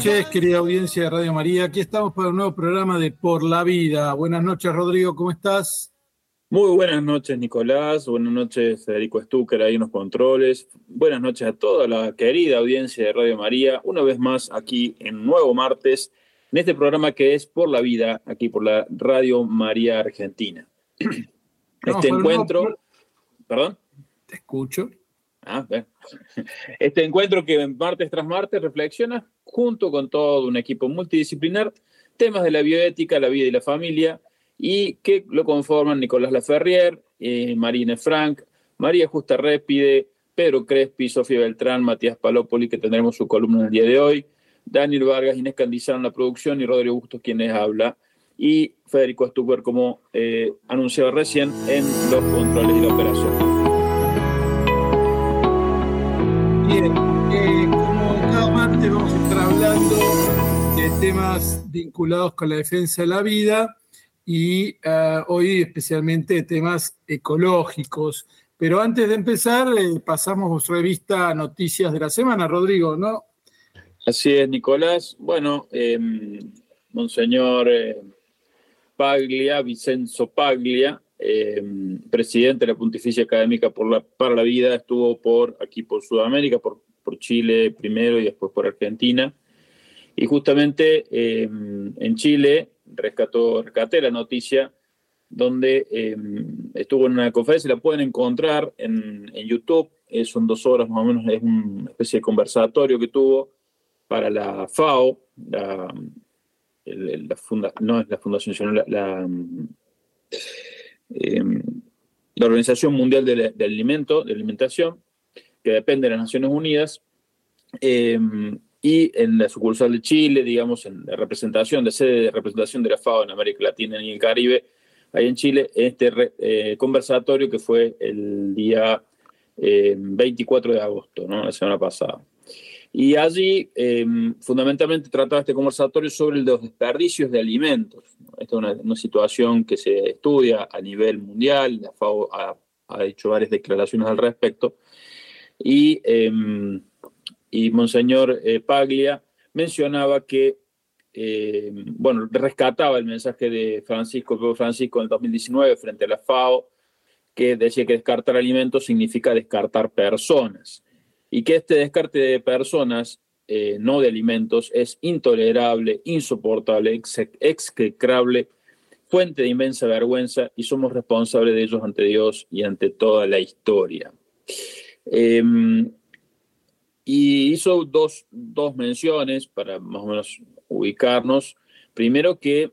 noches, querida audiencia de Radio María. Aquí estamos para un nuevo programa de Por la Vida. Buenas noches, Rodrigo, ¿cómo estás? Muy buenas noches, Nicolás. Buenas noches, Federico Stucker, ahí en los controles. Buenas noches a toda la querida audiencia de Radio María. Una vez más aquí en un nuevo martes, en este programa que es Por la Vida, aquí por la Radio María Argentina. Este encuentro... ¿Perdón? Te escucho. Bueno. Este encuentro que martes tras martes reflexiona junto con todo un equipo multidisciplinar temas de la bioética, la vida y la familia, y que lo conforman Nicolás Laferrier, Marina Frank, María Justa Répide, Pedro Crespi, Sofía Beltrán, Matías Palópoli, que tendremos su columna en el día de hoy, Daniel Vargas, Inés Candizaro en la producción y Rodrigo Bustos quien les habla, y Federico Stucker, como anunciaba recién, en los controles y la operación. Bien, como cada martes vamos a estar hablando de temas vinculados con la defensa de la vida y hoy especialmente de temas ecológicos. Pero antes de empezar, pasamos revista a noticias de la semana, Rodrigo, ¿no? Así es, Nicolás. Bueno, Monseñor Paglia, Vicenzo Paglia, presidente de la Pontificia Académica para la Vida, estuvo por Sudamérica, por Chile primero y después por Argentina. Y justamente en Chile rescaté la noticia donde estuvo en una conferencia, la pueden encontrar en YouTube, son 2 horas más o menos, es una especie de conversatorio que tuvo para la FAO, no es la fundación, sino la Organización Mundial de Alimentación, que depende de las Naciones Unidas, y en la sucursal de Chile, digamos, en la sede de representación de la FAO en América Latina y el Caribe, ahí en Chile, este conversatorio que fue el día 24 de agosto, ¿no? La semana pasada. Y allí, fundamentalmente, trataba este conversatorio sobre los desperdicios de alimentos. Esta es una situación que se estudia a nivel mundial, la FAO ha hecho varias declaraciones al respecto, y Monseñor Paglia mencionaba que, rescataba el mensaje de Papa Francisco en el 2019 frente a la FAO, que decía que descartar alimentos significa descartar personas, y que este descarte de personas, no de alimentos, es intolerable, insoportable, execrable, fuente de inmensa vergüenza, y somos responsables de ellos ante Dios y ante toda la historia. Y hizo dos menciones para más o menos ubicarnos. Primero, que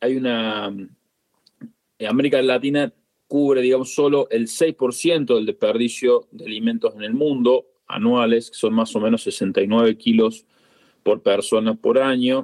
América Latina cubre, digamos, solo el 6% del desperdicio de alimentos en el mundo anuales, que son más o menos 69 kilos por persona por año.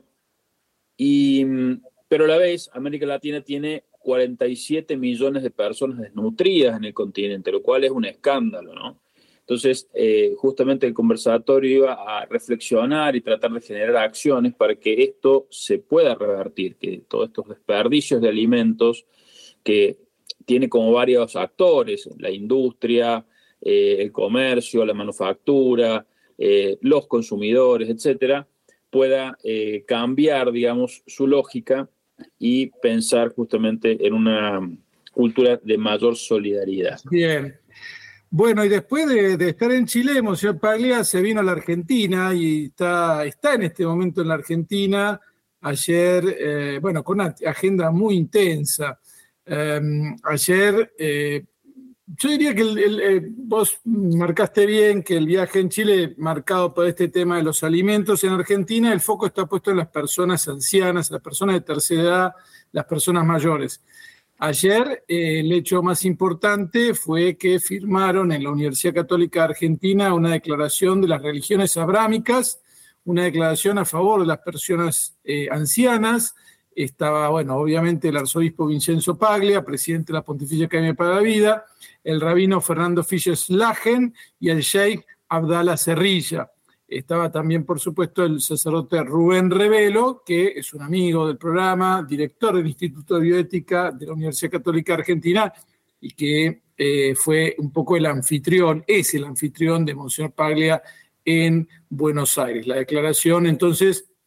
Pero a la vez, América Latina tiene 47 millones de personas desnutridas en el continente, lo cual es un escándalo, ¿no? Entonces, justamente el conversatorio iba a reflexionar y tratar de generar acciones para que esto se pueda revertir, que todos estos desperdicios de alimentos que tiene como varios actores, la industria, el comercio, la manufactura, los consumidores, etcétera, pueda cambiar, digamos, su lógica y pensar justamente en una cultura de mayor solidaridad. Bien. Bueno, y después de estar en Chile, Monseñor Paglia se vino a la Argentina y está en este momento en la Argentina. Ayer, con una agenda muy intensa. Ayer, yo diría que vos marcaste bien que el viaje en Chile, marcado por este tema de los alimentos en Argentina, el foco está puesto en las personas ancianas, las personas de tercera edad, las personas mayores. Ayer el hecho más importante fue que firmaron en la Universidad Católica Argentina una declaración de las religiones abrámicas, una declaración a favor de las personas ancianas. Estaba, obviamente el arzobispo Vicenzo Paglia, presidente de la Pontificia Académica para la Vida, el rabino Fernando Fischer-Slagen y el sheikh Abdallah Cerrilla. Estaba también, por supuesto, el sacerdote Rubén Revelo, que es un amigo del programa, director del Instituto de Bioética de la Universidad Católica Argentina, y que fue un poco es el anfitrión de Monseñor Paglia en Buenos Aires. La declaración, entonces,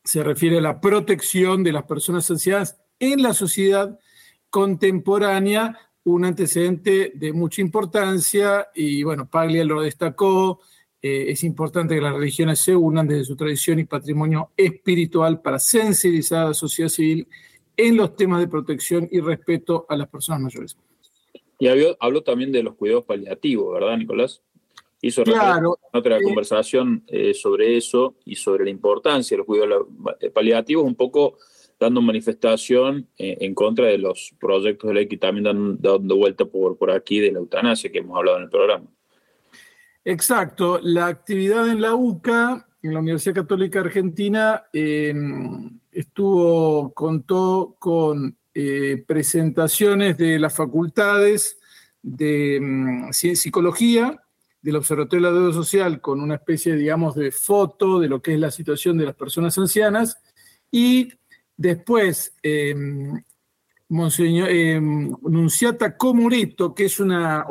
se refiere a la protección de las personas ancianas en la sociedad contemporánea, un antecedente de mucha importancia y bueno, Paglia lo destacó. Es importante que las religiones se unan desde su tradición y patrimonio espiritual para sensibilizar a la sociedad civil en los temas de protección y respeto a las personas mayores. Y habló también de los cuidados paliativos, ¿verdad, Nicolás? Hizo claro, otra conversación sobre eso y sobre la importancia de los cuidados paliativos, un poco dando manifestación en contra de los proyectos de ley que también dando vuelta por aquí de la eutanasia que hemos hablado en el programa. Exacto. La actividad en la UCA, en la Universidad Católica Argentina, contó con presentaciones de las facultades de psicología, del Observatorio de la Deuda Social, con una especie, digamos, de foto de lo que es la situación de las personas ancianas, y después Nunziata Comuretto, que es una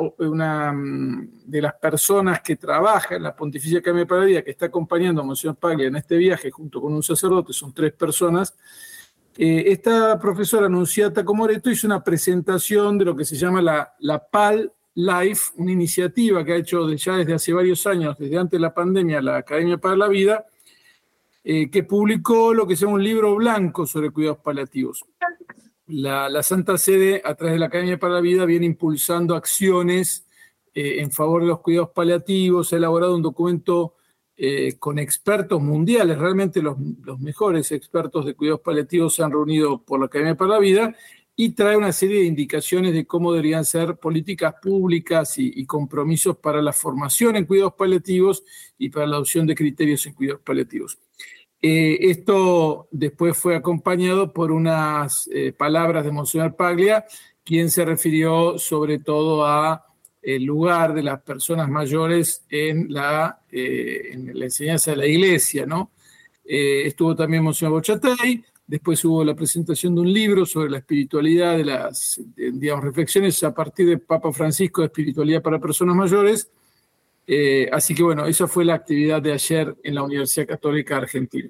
de las personas que trabaja en la Pontificia Academia para la Vida, que está acompañando a Monseñor Paglia en este viaje junto con un sacerdote, son 3 personas. Esta profesora Nunziata Comuretto hizo una presentación de lo que se llama la PAL Life, una iniciativa que ha hecho ya desde hace varios años, desde antes de la pandemia, la Academia para la Vida, que publicó lo que se llama un libro blanco sobre cuidados paliativos. La Santa Sede, a través de la Academia para la Vida, viene impulsando acciones en favor de los cuidados paliativos, ha elaborado un documento con expertos mundiales, realmente los mejores expertos de cuidados paliativos se han reunido por la Academia para la Vida, y trae una serie de indicaciones de cómo deberían ser políticas públicas y compromisos para la formación en cuidados paliativos y para la adopción de criterios en cuidados paliativos. Esto después fue acompañado por unas palabras de Monseñor Paglia, quien se refirió sobre todo a el lugar de las personas mayores en la enseñanza de la Iglesia, ¿no? Estuvo también Monseñor Bochatey. Después hubo la presentación de un libro sobre la espiritualidad de las, digamos, reflexiones a partir de Papa Francisco de espiritualidad para personas mayores. Así que bueno, esa fue la actividad de ayer en la Universidad Católica Argentina.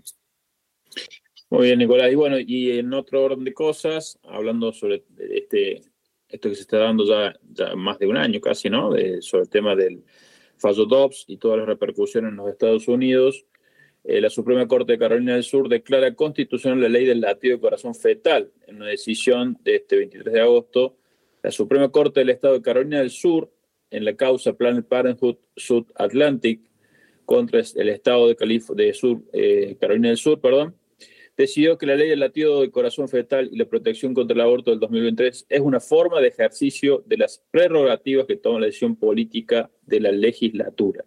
Muy bien, Nicolás. Y bueno, y en otro orden de cosas, hablando sobre esto que se está dando ya más de un año casi, ¿no? Sobre el tema del fallo Dobbs y todas las repercusiones en los Estados Unidos. La Suprema Corte de Carolina del Sur declara constitucional la ley del latido de corazón fetal. En una decisión de este 23 de agosto, la Suprema Corte del Estado de Carolina del Sur, en la causa Planned Parenthood South Atlantic contra el Estado de Carolina del Sur, decidió que la ley del latido de corazón fetal y la protección contra el aborto del 2023 es una forma de ejercicio de las prerrogativas que toma la decisión política de la legislatura.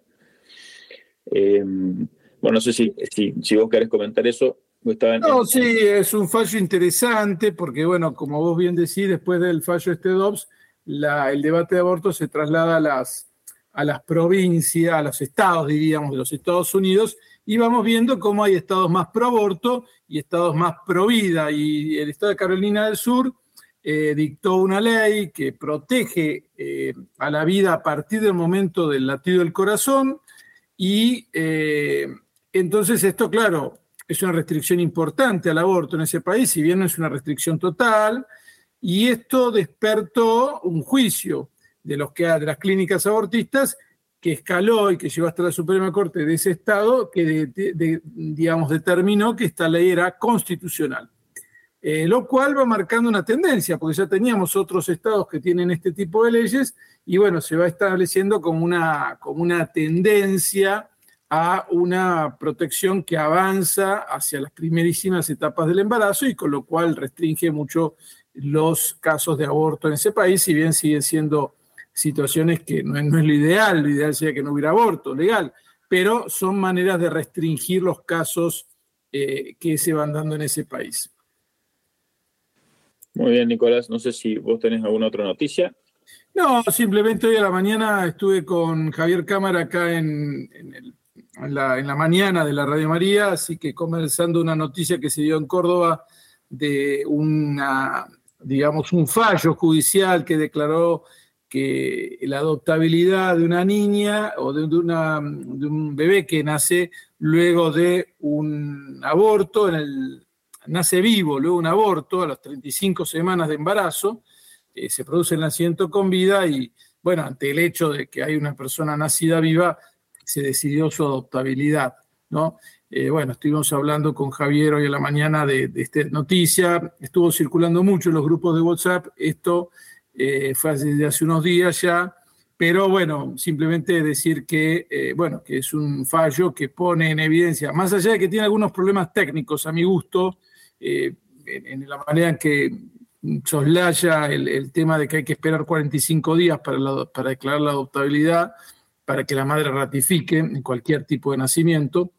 Bueno, no sé si vos querés comentar eso. No, sí, es un fallo interesante porque, bueno, como vos bien decís, después del fallo Dobbs, el debate de aborto se traslada a las provincias, a los estados, diríamos, de los Estados Unidos, y vamos viendo cómo hay estados más pro aborto y estados más pro vida. Y el estado de Carolina del Sur dictó una ley que protege a la vida a partir del momento del latido del corazón, y entonces esto, claro, es una restricción importante al aborto en ese país, si bien no es una restricción total, y esto despertó un juicio de las clínicas abortistas que escaló y que llegó hasta la Suprema Corte de ese estado, que digamos, determinó que esta ley era constitucional. Lo cual va marcando una tendencia, porque ya teníamos otros estados que tienen este tipo de leyes, y bueno, se va estableciendo como una tendencia a una protección que avanza hacia las primerísimas etapas del embarazo, y con lo cual restringe mucho los casos de aborto en ese país, si bien siguen siendo situaciones que no es lo ideal sería que no hubiera aborto legal, pero son maneras de restringir los casos que se van dando en ese país. Muy bien, Nicolás, no sé si vos tenés alguna otra noticia. No, simplemente hoy a la mañana estuve con Javier Cámara acá en la mañana de la Radio María, así que conversando una noticia que se dio en Córdoba de un fallo judicial que declaró que la adoptabilidad de una niña o de un bebé que nace luego de un aborto, nace vivo, luego un aborto a las 35 semanas de embarazo, se produce el nacimiento con vida y, bueno, ante el hecho de que hay una persona nacida viva, se decidió su adoptabilidad, ¿no? Bueno, estuvimos hablando con Javier hoy a la mañana de esta noticia, estuvo circulando mucho en los grupos de WhatsApp, esto fue hace unos días ya, pero bueno, simplemente decir que, bueno, que es un fallo que pone en evidencia, más allá de que tiene algunos problemas técnicos a mi gusto, en la manera en que soslaya el tema de que hay que esperar 45 días para declarar la adoptabilidad, para que la madre ratifique en cualquier tipo de nacimiento.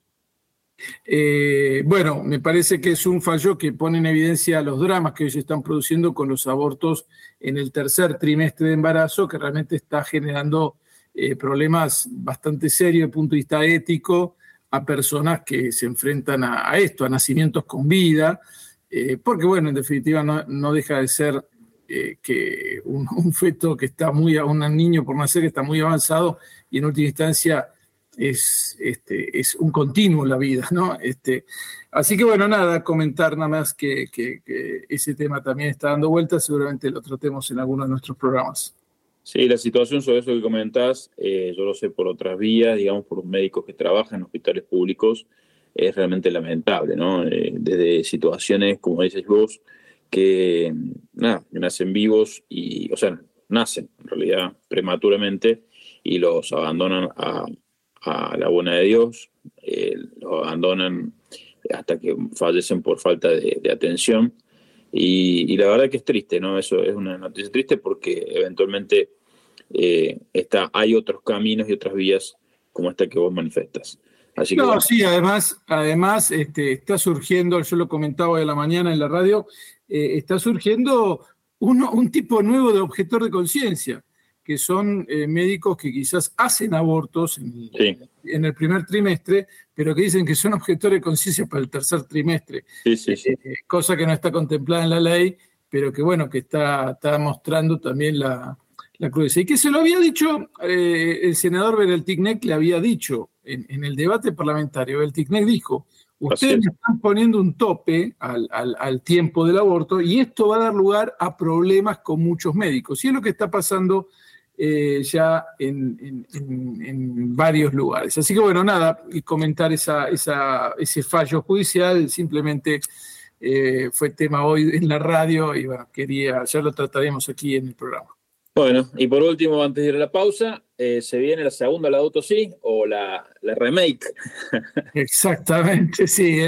Bueno, me parece que es un fallo que pone en evidencia los dramas que hoy se están produciendo con los abortos en el tercer trimestre de embarazo, que realmente está generando problemas bastante serios desde el punto de vista ético a personas que se enfrentan a esto, a nacimientos con vida, porque bueno, en definitiva no deja de ser que un feto que está un niño por nacer que está muy avanzado y en última instancia es un continuo la vida, ¿no? Así que bueno, nada, comentar nada más que ese tema también está dando vueltas, seguramente lo tratemos en alguno de nuestros programas. Sí, la situación sobre eso que comentás, yo lo sé por otras vías, digamos, por médicos que trabajan en hospitales públicos, es realmente lamentable, ¿no? Desde situaciones, como dices vos, que nacen vivos o sea, nacen en realidad prematuramente y los abandonan a la buena de Dios, los abandonan hasta que fallecen por falta de atención y la verdad que es triste, ¿no? Eso es una noticia triste porque eventualmente hay otros caminos y otras vías como esta que vos manifestas. Así que, bueno. Sí, además está surgiendo, yo lo comentaba hoy a la mañana en la radio, está surgiendo un tipo nuevo de objetor de conciencia, que son médicos que quizás hacen abortos en el primer trimestre, pero que dicen que son objetores de conciencia para el tercer trimestre. Sí. Cosa que no está contemplada en la ley, pero que bueno, que está mostrando también la crudeza. Y que se lo había dicho, el senador Berelticnec le había dicho en el debate parlamentario, Berelticnec dijo, ustedes están poniendo un tope al tiempo del aborto y esto va a dar lugar a problemas con muchos médicos. Y es lo que está pasando ya en varios lugares. Así que bueno, nada, y comentar ese fallo judicial, simplemente fue tema hoy en la radio y bueno, ya lo trataremos aquí en el programa. Bueno, y por último, antes de ir a la pausa, ¿se viene la segunda Laudato Si o la remake? Exactamente, sí,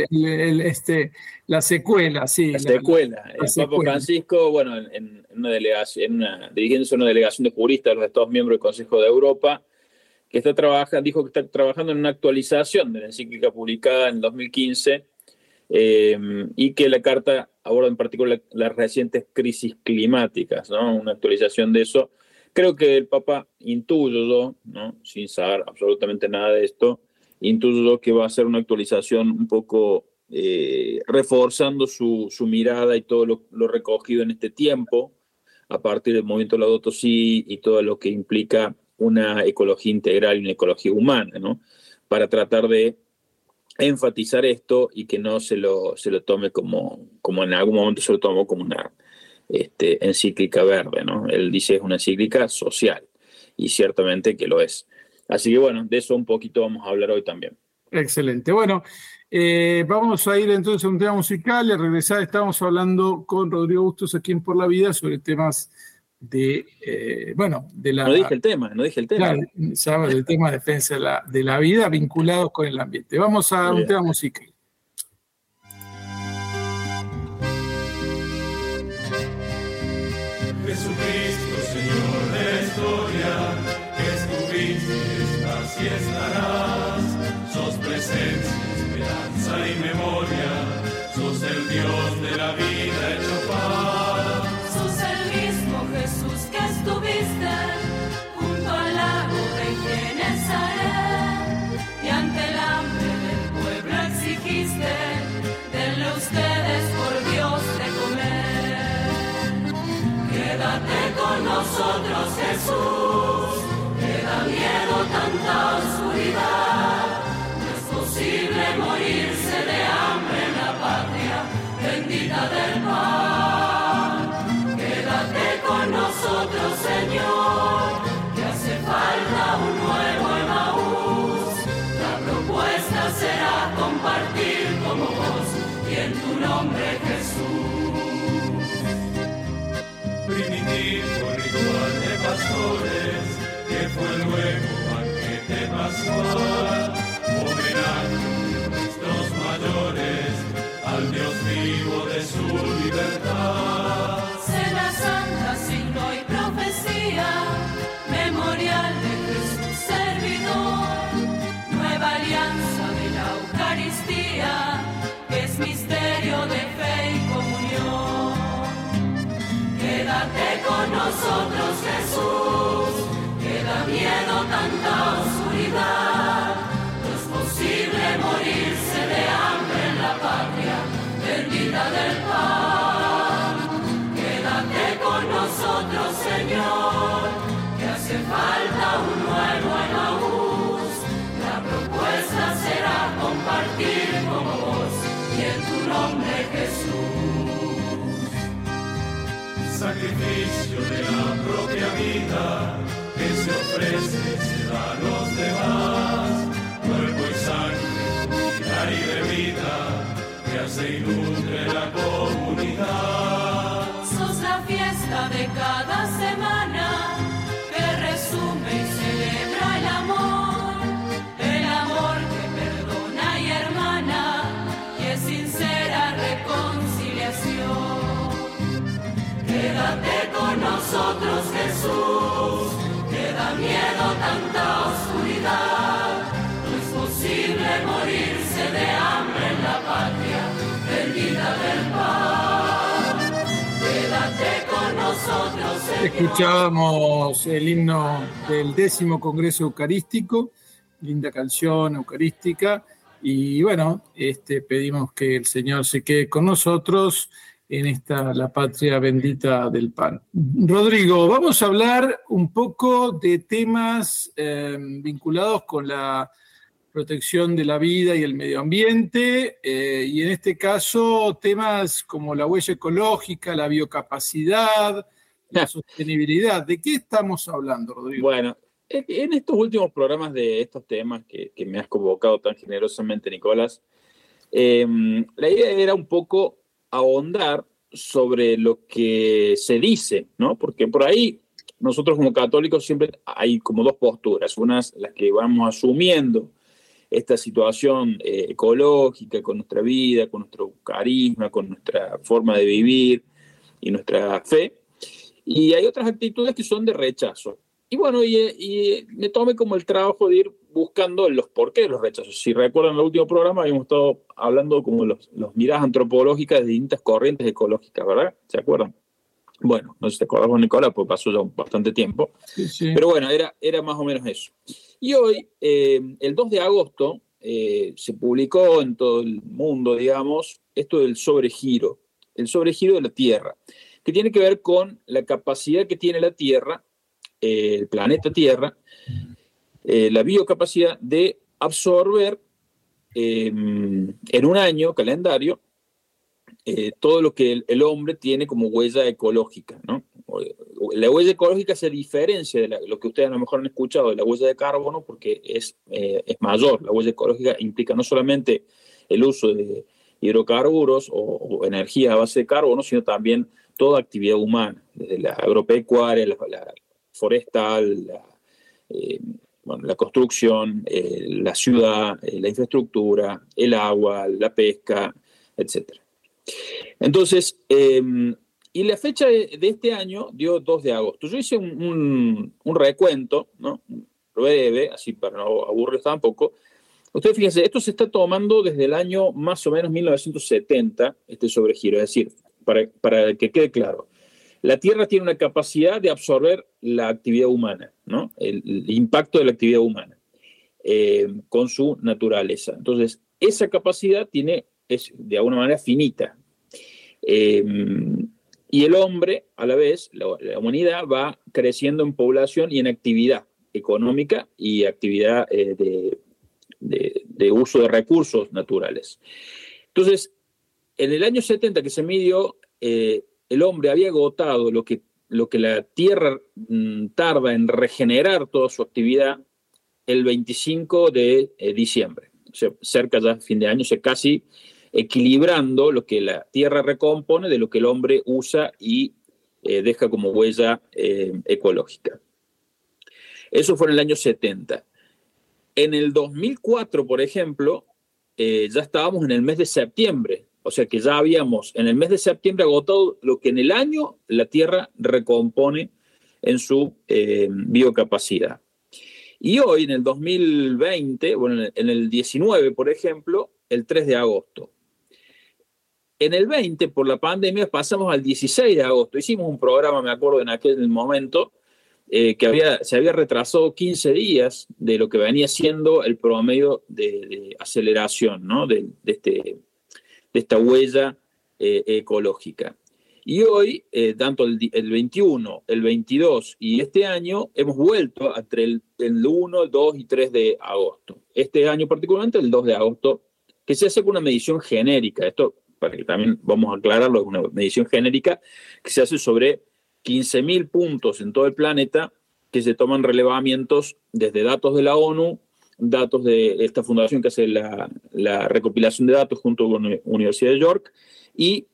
la secuela, sí. La secuela. El Papa Francisco, bueno, en una delegación, dirigiéndose a una delegación de juristas de los Estados miembros del Consejo de Europa, que dijo que está trabajando en una actualización de la encíclica publicada en 2015 y que la carta aborda en particular las recientes crisis climáticas, ¿no? Una actualización de eso. Creo que el Papa, intuyo yo, ¿no? Sin saber absolutamente nada de esto, intuyo yo que va a ser una actualización un poco reforzando su mirada y todo lo recogido en este tiempo, a partir del movimiento Laudato Si y todo lo que implica una ecología integral y una ecología humana, ¿no? Para tratar de enfatizar esto y que no se lo tome como en algún momento se lo tomó como una encíclica verde, ¿no? Él dice es una encíclica social y ciertamente que lo es. Así que bueno, de eso un poquito vamos a hablar hoy también. Excelente. Bueno, vamos a ir entonces a un tema musical y a regresar. Estamos hablando con Rodrigo Bustos aquí en Por la Vida sobre temas de la... No dije el tema. Claro, sabes, el tema de defensa de la vida vinculados con el ambiente. Vamos a un tema musical. Jesucristo, Señor de la historia, que estuviste, estás y estarás. Sos presencia, esperanza y memoria, sos el Dios de la vida hecho paz. Sos el mismo Jesús que estuviste junto al lago de Genezaret y ante el hambre del pueblo exigiste, denle ustedes por Dios de comer. Quédate con nosotros. nosotros, Jesús, que da miedo tanta oscuridad. No es posible morirse de hambre en la patria bendita del pan. Quédate con nosotros, Señor, que hace falta un nuevo Emaús. La propuesta será compartir como vos y en tu nombre, Jesús. Primitivo ritual de pastores, que fue luego banquete pascual, homenaje de nuestros mayores al Dios vivo de su libertad. Cena santa, signo y profecía, memorial de Jesús servidor, nueva alianza de la Eucaristía, que es misterio de fe y comunión. Quédate con nosotros, Jesús, que da miedo tanta oscuridad. No es posible morirse de hambre en la patria bendita del pan. Quédate con nosotros, Señor, que hace falta un nuevo Emaús. La propuesta será compartir como vos y en tu nombre, Jesús. Sacrificio de la propia vida que se ofrece, se da a los demás. Cuerpo y sangre, comida y bebida que hace y nutre la comunidad. Sos la fiesta de cada semana que resume y celebra el amor que perdona y hermana y es sincera reconciliación. Quédate con nosotros, Jesús, que da miedo tanta oscuridad. No es posible morirse de hambre en la patria bendita del pan. Quédate con nosotros, Señor. Escuchábamos el himno del 10º Congreso Eucarístico, linda canción eucarística, y bueno, pedimos que el Señor se quede con nosotros en esta, la patria bendita del pan. Rodrigo, vamos a hablar un poco de temas vinculados con la protección de la vida y el medio ambiente, y en este caso temas como la huella ecológica, la biocapacidad, la sostenibilidad. ¿De qué estamos hablando, Rodrigo? Bueno, en estos últimos programas de estos temas que me has convocado tan generosamente, Nicolás, la idea era un poco ahondar sobre lo que se dice, ¿no? Porque por ahí nosotros como católicos siempre hay como dos posturas. Una es la que vamos asumiendo esta situación ecológica con nuestra vida, con nuestro carisma, con nuestra forma de vivir y nuestra fe. Y hay otras actitudes que son de rechazo. Y bueno, y me tomé como el trabajo de ir buscando los porqués de los rechazos. Si recuerdan el último programa, habíamos estado hablando como los miradas antropológicas de distintas corrientes ecológicas, ¿verdad? ¿Se acuerdan? Bueno, no sé si te acordás, Nicolás, porque pasó ya bastante tiempo. Sí. Pero bueno, era más o menos eso. Y hoy, el 2 de agosto, se publicó en todo el mundo, digamos, esto del sobregiro, el sobregiro de la Tierra, que tiene que ver con la capacidad que tiene la Tierra, el planeta Tierra, la biocapacidad de absorber en un año calendario todo lo que el hombre tiene como huella ecológica, ¿no? La huella ecológica se diferencia de lo que ustedes a lo mejor han escuchado de la huella de carbono porque es mayor. La huella ecológica implica no solamente el uso de hidrocarburos o energía a base de carbono, sino también toda actividad humana, desde la agropecuaria, la forestal, la construcción, la ciudad, la infraestructura, el agua, la pesca, etc. Entonces, y la fecha de este año dio 2 de agosto. Yo hice un recuento, ¿no? Breve, así para no aburrirles tampoco. Ustedes fíjense, esto se está tomando desde el año más o menos 1970, este sobregiro, es decir, para que quede claro. La Tierra tiene una capacidad de absorber la actividad humana, ¿no? El impacto de la actividad humana con su naturaleza. Entonces, esa capacidad es de alguna manera finita. Y el hombre, a la vez, la humanidad va creciendo en población y en actividad económica y actividad de uso de recursos naturales. Entonces, en el año 70 que se midió, el hombre había agotado lo que la Tierra tarda en regenerar toda su actividad el 25 de diciembre. O sea, cerca ya fin de año, o sea, casi equilibrando lo que la Tierra recompone de lo que el hombre usa y deja como huella ecológica. Eso fue en el año 70. En el 2004, por ejemplo, ya estábamos en el mes de septiembre, o sea que ya habíamos en el mes de septiembre agotado lo que en el año la Tierra recompone en su biocapacidad. Y hoy, en el 2020, bueno, en el 19, por ejemplo, el 3 de agosto. En el 20, por la pandemia, pasamos al 16 de agosto. Hicimos un programa, me acuerdo, en aquel momento, que se había retrasado 15 días de lo que venía siendo el promedio de aceleración, ¿no? de esta huella ecológica. Y hoy, tanto el 21, el 22 y este año, hemos vuelto entre el 1, el 2 y 3 de agosto. Este año particularmente, el 2 de agosto, que se hace con una medición genérica. Esto, para que también vamos a aclararlo, es una medición genérica que se hace sobre 15.000 puntos en todo el planeta, que se toman relevamientos desde datos de la ONU, datos de esta fundación que hace la recopilación de datos junto con la Universidad de York, y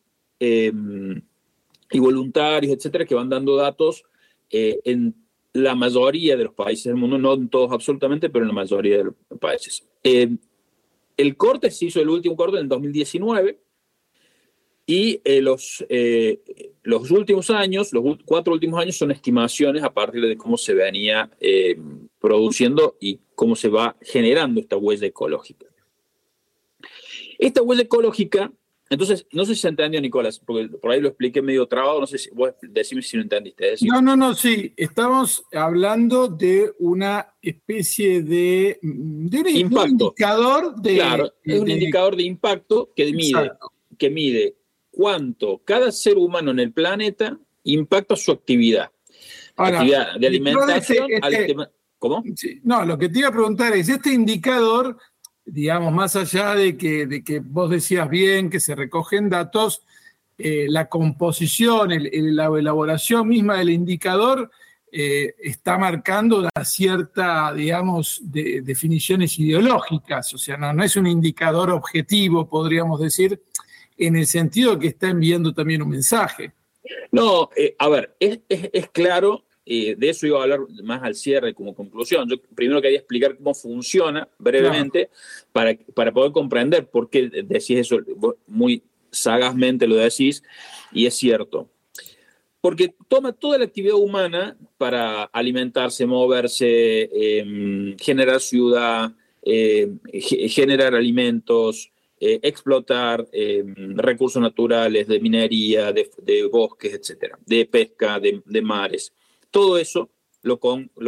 voluntarios, etcétera, que van dando datos en la mayoría de los países del mundo, no en todos absolutamente, pero en la mayoría de los países. El corte se hizo, el último corte en el 2019, y los últimos años, los 4 últimos años, son estimaciones a partir de cómo se venía produciendo y cómo se va generando esta huella ecológica. Esta huella ecológica, entonces, no sé si se entendió, Nicolás, porque por ahí lo expliqué medio trabado, no sé si vos decime si lo entendiste. No, sí, estamos hablando de una especie de un indicador de... Claro, es un indicador de impacto que mide cuánto cada ser humano en el planeta impacta su actividad. Ahora, actividad de alimentación ¿Cómo? Sí, no, lo que te iba a preguntar es, este indicador, digamos, más allá de que vos decías bien que se recogen datos, la composición, la elaboración misma del indicador está marcando una cierta, digamos, definiciones ideológicas. O sea, no es un indicador objetivo, podríamos decir, en el sentido que está enviando también un mensaje. No, a ver, es claro, de eso iba a hablar más al cierre como conclusión. Yo primero quería explicar cómo funciona brevemente, claro, para poder comprender por qué decís eso, muy sagazmente lo decís, y es cierto. Porque toma toda la actividad humana para alimentarse, moverse, generar ciudad, generar alimentos, explotar recursos naturales de minería, de bosques, etcétera, de pesca, de mares. Todo eso lo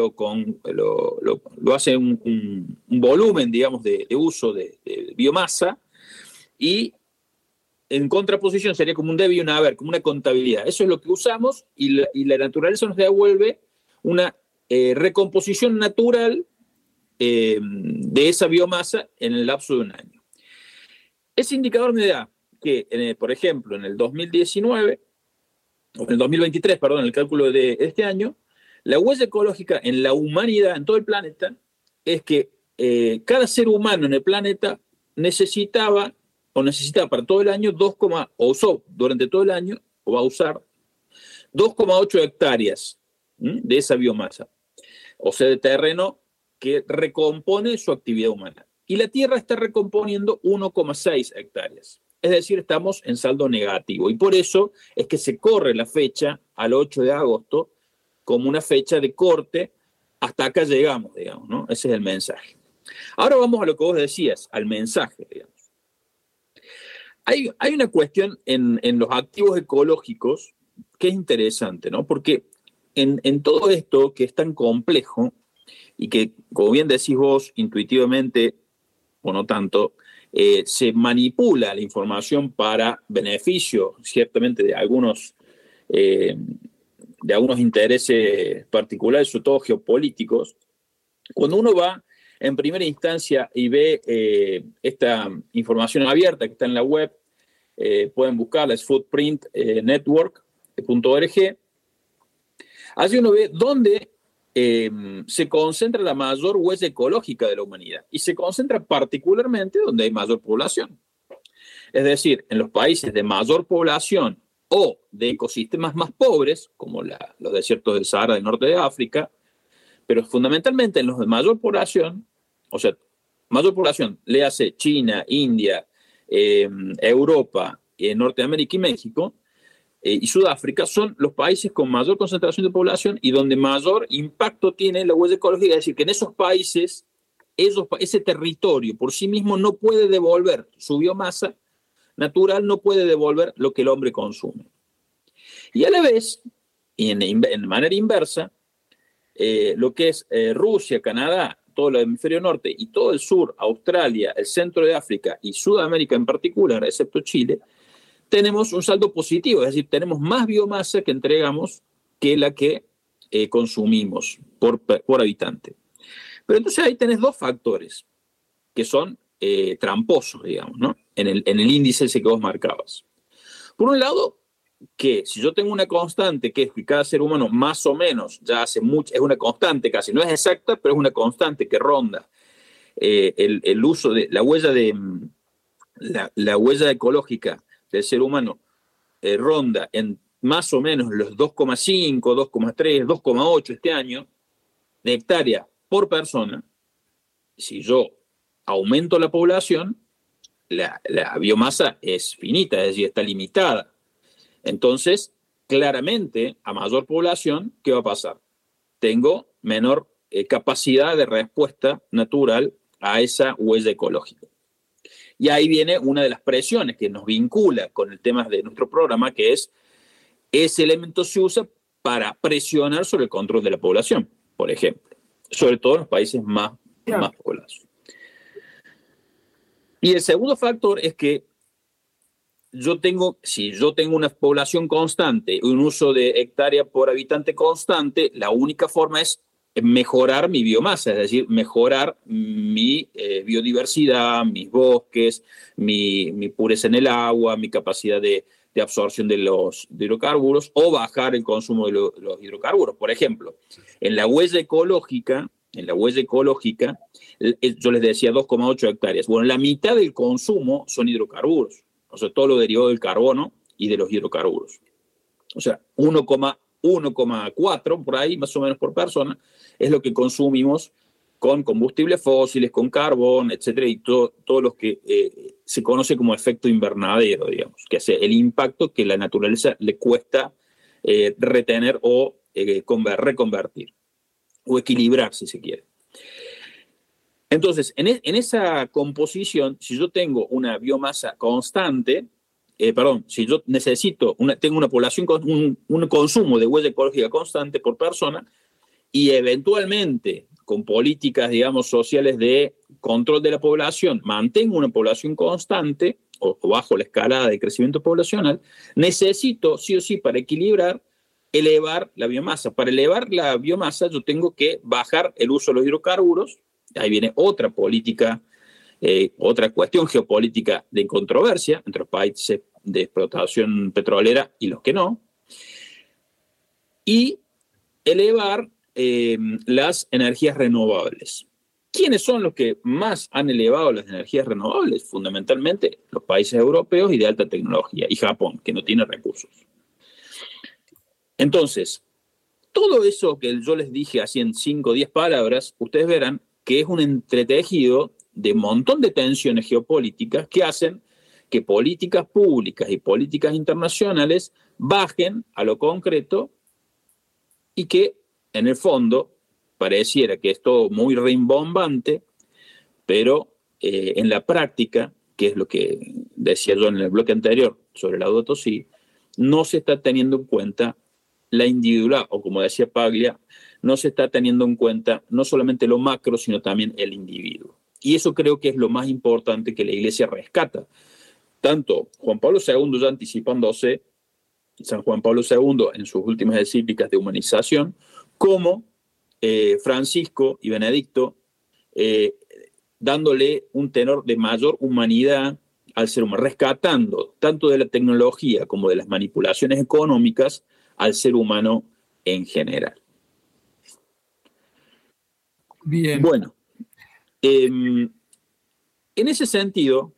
hace un volumen, digamos, de uso de biomasa, y en contraposición sería como un debe y un haber, como una contabilidad. Eso es lo que usamos, y la naturaleza nos devuelve una recomposición natural de esa biomasa en el lapso de un año. Ese indicador me da que, por ejemplo, en el 2019, o en el 2023, perdón, el cálculo de este año, la huella ecológica en la humanidad, en todo el planeta, es que cada ser humano en el planeta necesitaba para todo el año o usó durante todo el año, o va a usar 2,8 hectáreas de esa biomasa, o sea, de terreno que recompone su actividad humana. Y la Tierra está recomponiendo 1,6 hectáreas. Es decir, estamos en saldo negativo. Y por eso es que se corre la fecha al 8 de agosto como una fecha de corte. Hasta acá llegamos, digamos, ¿no? Ese es el mensaje. Ahora vamos a lo que vos decías, al mensaje, digamos. Hay una cuestión en los activos ecológicos que es interesante, ¿no? Porque en todo esto que es tan complejo y que, como bien decís vos, intuitivamente, o no tanto, se manipula la información para beneficio, ciertamente, de algunos de algunos intereses particulares, sobre todo geopolíticos. Cuando uno va en primera instancia y ve esta información abierta que está en la web, pueden buscarla, es footprintnetwork.org. Allí uno ve dónde se concentra la mayor huella ecológica de la humanidad, y se concentra particularmente donde hay mayor población. Es decir, en los países de mayor población o de ecosistemas más pobres, como los desiertos del Sahara del norte de África, pero fundamentalmente en los de mayor población, o sea, mayor población, léase China, India, Europa, Norteamérica y México, y Sudáfrica, son los países con mayor concentración de población y donde mayor impacto tiene la huella ecológica. Es decir, que en esos países, ese territorio por sí mismo no puede devolver su biomasa natural, no puede devolver lo que el hombre consume. Y a la vez, y en manera inversa, lo que es Rusia, Canadá, todo el hemisferio norte y todo el sur, Australia, el centro de África y Sudamérica en particular, excepto Chile, tenemos un saldo positivo, es decir, tenemos más biomasa que entregamos que la que consumimos por habitante. Pero entonces ahí tenés dos factores que son tramposos, digamos, ¿no? En el índice ese que vos marcabas. Por un lado, que si yo tengo una constante que es que cada ser humano más o menos ya hace mucho, es una constante casi, no es exacta, pero es una constante que ronda el uso de la huella la huella ecológica del ser humano ronda en más o menos los 2,5, 2,3, 2,8 este año de hectárea por persona. Si yo aumento la población, la biomasa es finita, es decir, está limitada. Entonces, claramente, a mayor población, ¿qué va a pasar? Tengo menor capacidad de respuesta natural a esa huella ecológica. Y ahí viene una de las presiones que nos vincula con el tema de nuestro programa, que es, ese elemento se usa para presionar sobre el control de la población, por ejemplo, sobre todo en los países más poblados. Y el segundo factor es que si yo tengo una población constante, un uso de hectárea por habitante constante, la única forma es mejorar mi biomasa, es decir, mejorar mi biodiversidad, mis bosques, mi pureza en el agua, mi capacidad de absorción de los hidrocarburos, o bajar el consumo de los hidrocarburos. Por ejemplo, en la huella ecológica, yo les decía 2,8 hectáreas. Bueno, la mitad del consumo son hidrocarburos. O sea, todo lo derivado del carbono y de los hidrocarburos. O sea, 1,4 por ahí, más o menos por persona, es lo que consumimos con combustibles fósiles, con carbón, etcétera, y todo lo que se conoce como efecto invernadero, digamos, que es el impacto que la naturaleza le cuesta retener o reconvertir, o equilibrar, si se quiere. Entonces, en esa composición, si yo tengo una biomasa constante, si yo tengo una población con un consumo de huella ecológica constante por persona, y eventualmente con políticas, digamos, sociales de control de la población, mantengo una población constante o bajo la escalada de crecimiento poblacional, necesito, sí o sí, para equilibrar, elevar la biomasa. Para elevar la biomasa, yo tengo que bajar el uso de los hidrocarburos. Ahí viene otra política, otra cuestión geopolítica de controversia entre los países de explotación petrolera y los que no. Y elevar las energías renovables. ¿Quiénes son los que más han elevado las energías renovables? Fundamentalmente los países europeos y de alta tecnología, y Japón, que no tiene recursos. Entonces, todo eso que yo les dije así en 5 o 10 palabras, ustedes verán que es un entretejido de un montón de tensiones geopolíticas que hacen que políticas públicas y políticas internacionales bajen a lo concreto y que, en el fondo, pareciera que es todo muy rimbombante, pero en la práctica, que es lo que decía yo en el bloque anterior sobre la Laudato Si, no se está teniendo en cuenta la individualidad, o como decía Paglia, no se está teniendo en cuenta no solamente lo macro, sino también el individuo. Y eso creo que es lo más importante que la Iglesia rescata. Tanto Juan Pablo II, ya anticipándose, San Juan Pablo II en sus últimas encíclicas de humanización, como Francisco y Benedicto, dándole un tenor de mayor humanidad al ser humano, rescatando tanto de la tecnología como de las manipulaciones económicas al ser humano en general. Bien. Bueno, en ese sentido,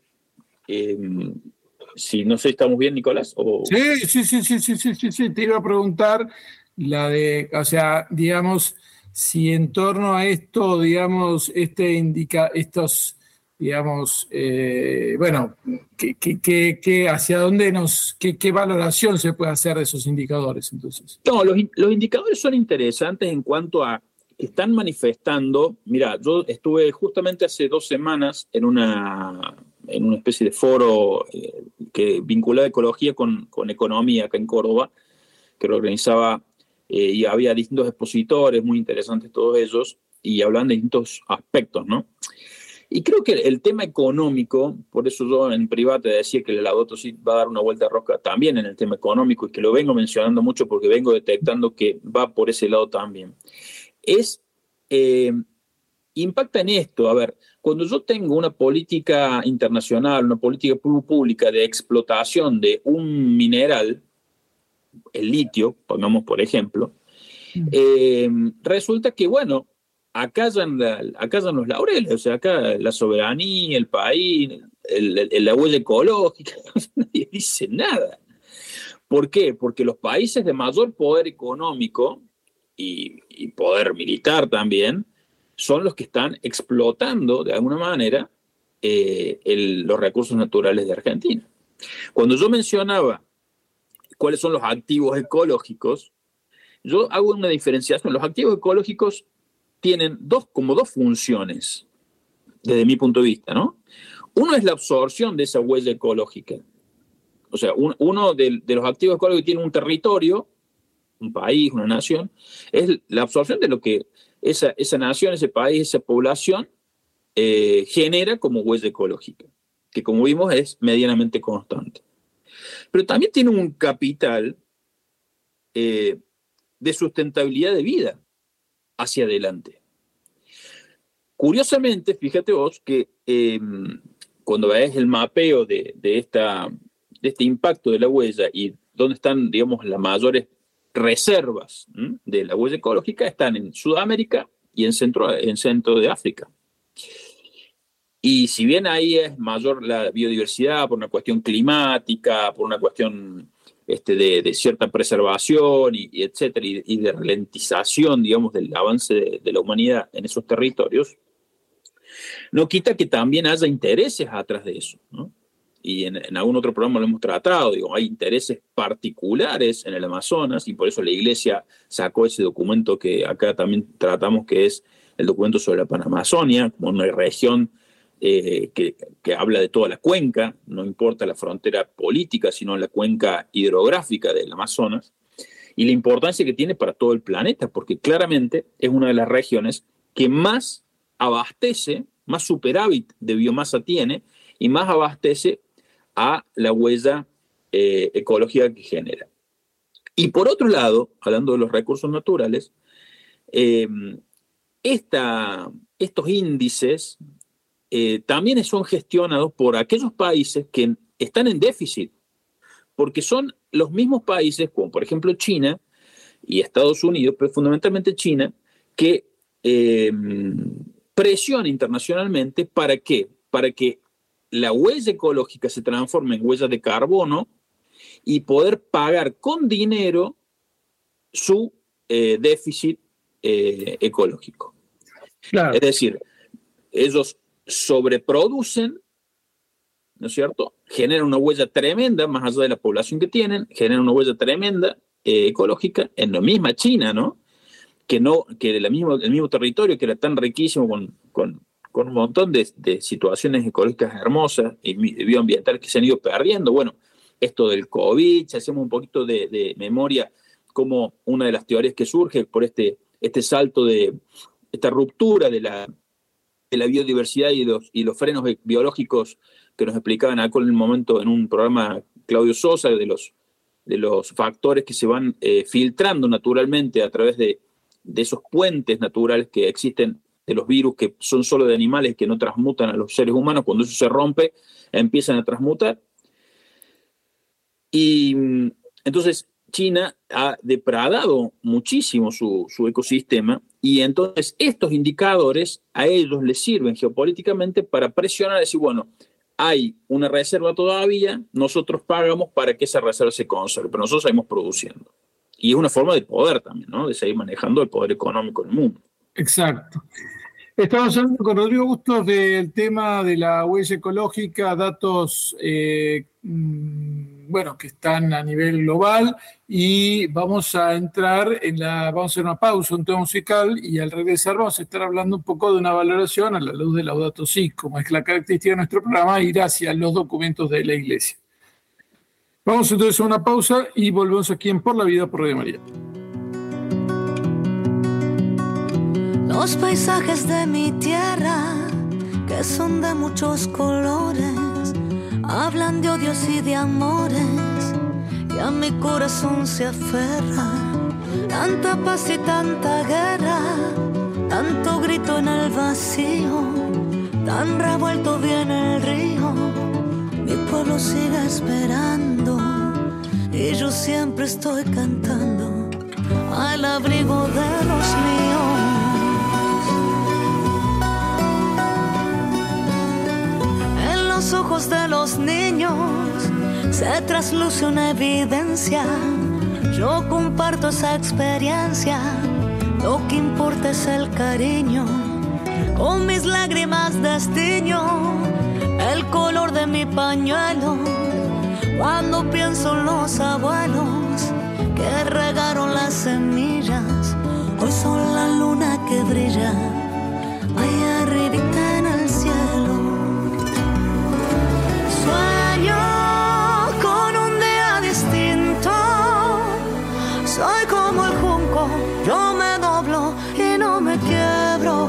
si no sé, ¿estamos bien, Nicolás? O... Sí, te iba a preguntar o sea, digamos, si en torno a esto, digamos, estos, digamos, bueno, hacia dónde qué valoración se puede hacer de esos indicadores, entonces. No, los indicadores son interesantes en cuanto a que están manifestando. Mira, yo estuve justamente hace 2 semanas en una especie de foro que vinculaba ecología con economía acá en Córdoba, que lo organizaba, y había distintos expositores muy interesantes todos ellos, y hablaban de distintos aspectos, ¿no? Y creo que el tema económico, por eso yo en privado te decía que el Laudato Si va a dar una vuelta de rosca también en el tema económico, y que lo vengo mencionando mucho porque vengo detectando que va por ese lado también. Impacta en esto. A ver, cuando yo tengo una política internacional, una política pública de explotación de un mineral, el litio, pongamos por ejemplo, resulta que, bueno, acá callan los laureles, o sea, acá la soberanía, el país, la huella ecológica, nadie dice nada. ¿Por qué? Porque los países de mayor poder económico y poder militar también son los que están explotando de alguna manera los recursos naturales de Argentina. Cuando yo mencionaba cuáles son los activos ecológicos, yo hago una diferenciación. Los activos ecológicos tienen como dos funciones, desde mi punto de vista, ¿no? Uno es la absorción de esa huella ecológica. O sea, uno de los activos ecológicos que tiene un territorio, un país, una nación, es la absorción de lo que esa nación, ese país, esa población genera como huella ecológica, que como vimos es medianamente constante. Pero también tiene un capital de sustentabilidad de vida hacia adelante. Curiosamente, fíjate vos que cuando ves el mapeo de este impacto de la huella y dónde están, digamos, las mayores reservas de la huella ecológica, están en Sudamérica y en centro de África. Y si bien ahí es mayor la biodiversidad por una cuestión climática, por una cuestión de cierta preservación, y etcétera, y de ralentización, digamos, del avance de la humanidad en esos territorios, no quita que también haya intereses atrás de eso, ¿no? Y en algún otro programa lo hemos tratado, digo, hay intereses particulares en el Amazonas, y por eso la Iglesia sacó ese documento que acá también tratamos, que es el documento sobre la Panamazonia, como una región que habla de toda la cuenca, no importa la frontera política, sino la cuenca hidrográfica del Amazonas, y la importancia que tiene para todo el planeta, porque claramente es una de las regiones que más abastece, más superávit de biomasa tiene, y más abastece a la huella ecológica que genera. Y por otro lado, hablando de los recursos naturales, estos índices también son gestionados por aquellos países que están en déficit, porque son los mismos países, como por ejemplo China y Estados Unidos, pero fundamentalmente China, que presiona internacionalmente. ¿Para qué? Para que la huella ecológica se transforme en huella de carbono y poder pagar con dinero su déficit ecológico. Claro. Es decir, ellos sobreproducen, ¿no es cierto? Generan una huella tremenda, más allá de la población que tienen, generan una huella tremenda ecológica en la misma China, ¿no? Que el mismo territorio, que era tan riquísimo con un montón de situaciones ecológicas hermosas y bioambientales que se han ido perdiendo. Bueno, esto del COVID, si hacemos un poquito de memoria, como una de las teorías que surge por este salto esta ruptura de la biodiversidad y los frenos biológicos que nos explicaban acá en el momento en un programa Claudio Sosa de los los factores que se van filtrando naturalmente a través de esos puentes naturales que existen de los virus, que son solo de animales, que no transmutan a los seres humanos. Cuando eso se rompe, empiezan a transmutar. Y entonces China ha depredado muchísimo su ecosistema, y entonces estos indicadores a ellos les sirven geopolíticamente para presionar y decir, bueno, hay una reserva todavía, nosotros pagamos para que esa reserva se conserve, pero nosotros seguimos produciendo. Y es una forma de poder también, ¿no? De seguir manejando el poder económico en el mundo. Exacto. Estamos hablando con Rodrigo Bustos del tema de la huella ecológica, datos bueno, que están a nivel global, y vamos a entrar vamos a hacer una pausa, un tema musical, y al regresar vamos a estar hablando un poco de una valoración a la luz de Laudato Si, como es la característica de nuestro programa, ir hacia los documentos de la Iglesia. Vamos entonces a una pausa y volvemos aquí en Por la Vida por Radio María. Los paisajes de mi tierra, que son de muchos colores, hablan de odios y de amores, y a mi corazón se aferra. Tanta paz y tanta guerra, tanto grito en el vacío, tan revuelto viene el río. Mi pueblo sigue esperando, y yo siempre estoy cantando al abrigo de los míos. Los ojos de los niños se trasluce una evidencia. Yo comparto esa experiencia, lo que importa es el cariño. Con mis lágrimas destiño el color de mi pañuelo. Cuando pienso en los abuelos que regaron las semillas, hoy son la luna que brilla allá arribita en el cielo. Sueño con un día distinto, soy como el junco, yo me doblo y no me quiebro.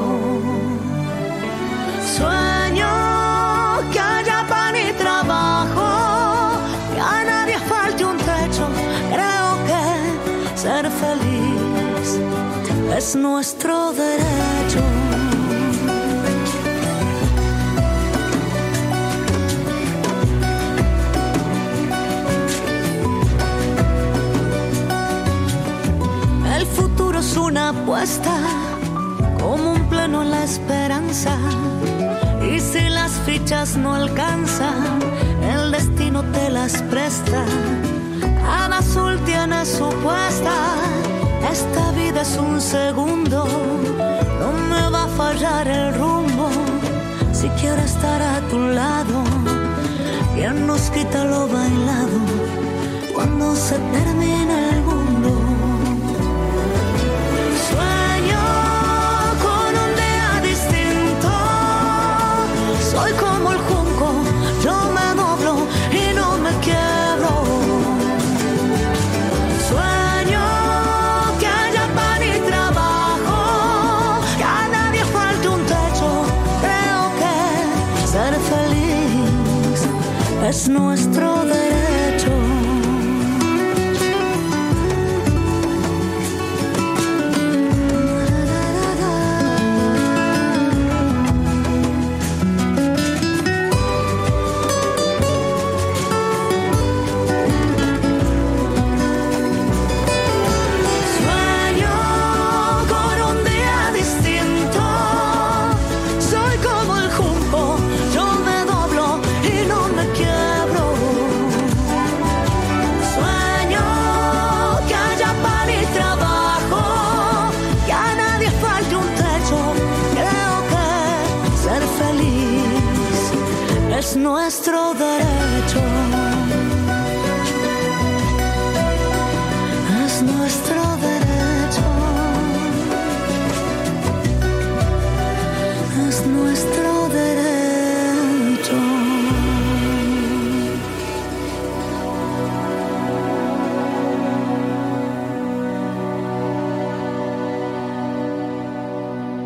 Sueño que haya pan y trabajo, que a nadie falte un techo. Creo que ser feliz es nuestro derecho. Es una apuesta, como un pleno en la esperanza. Y si las fichas no alcanzan, el destino te las presta. Cada sol tiene su puesta. Esta vida es un segundo, no me va a fallar el rumbo. Si quiero estar a tu lado, ¿quién nos quita lo bailado cuando se termina el mundo? Soy como el junco, yo me doblo y no me quiebro. Sueño que haya pan y trabajo, que a nadie falte un techo. Creo que ser feliz es nuestro derecho. Es nuestro derecho, es nuestro derecho, es nuestro derecho.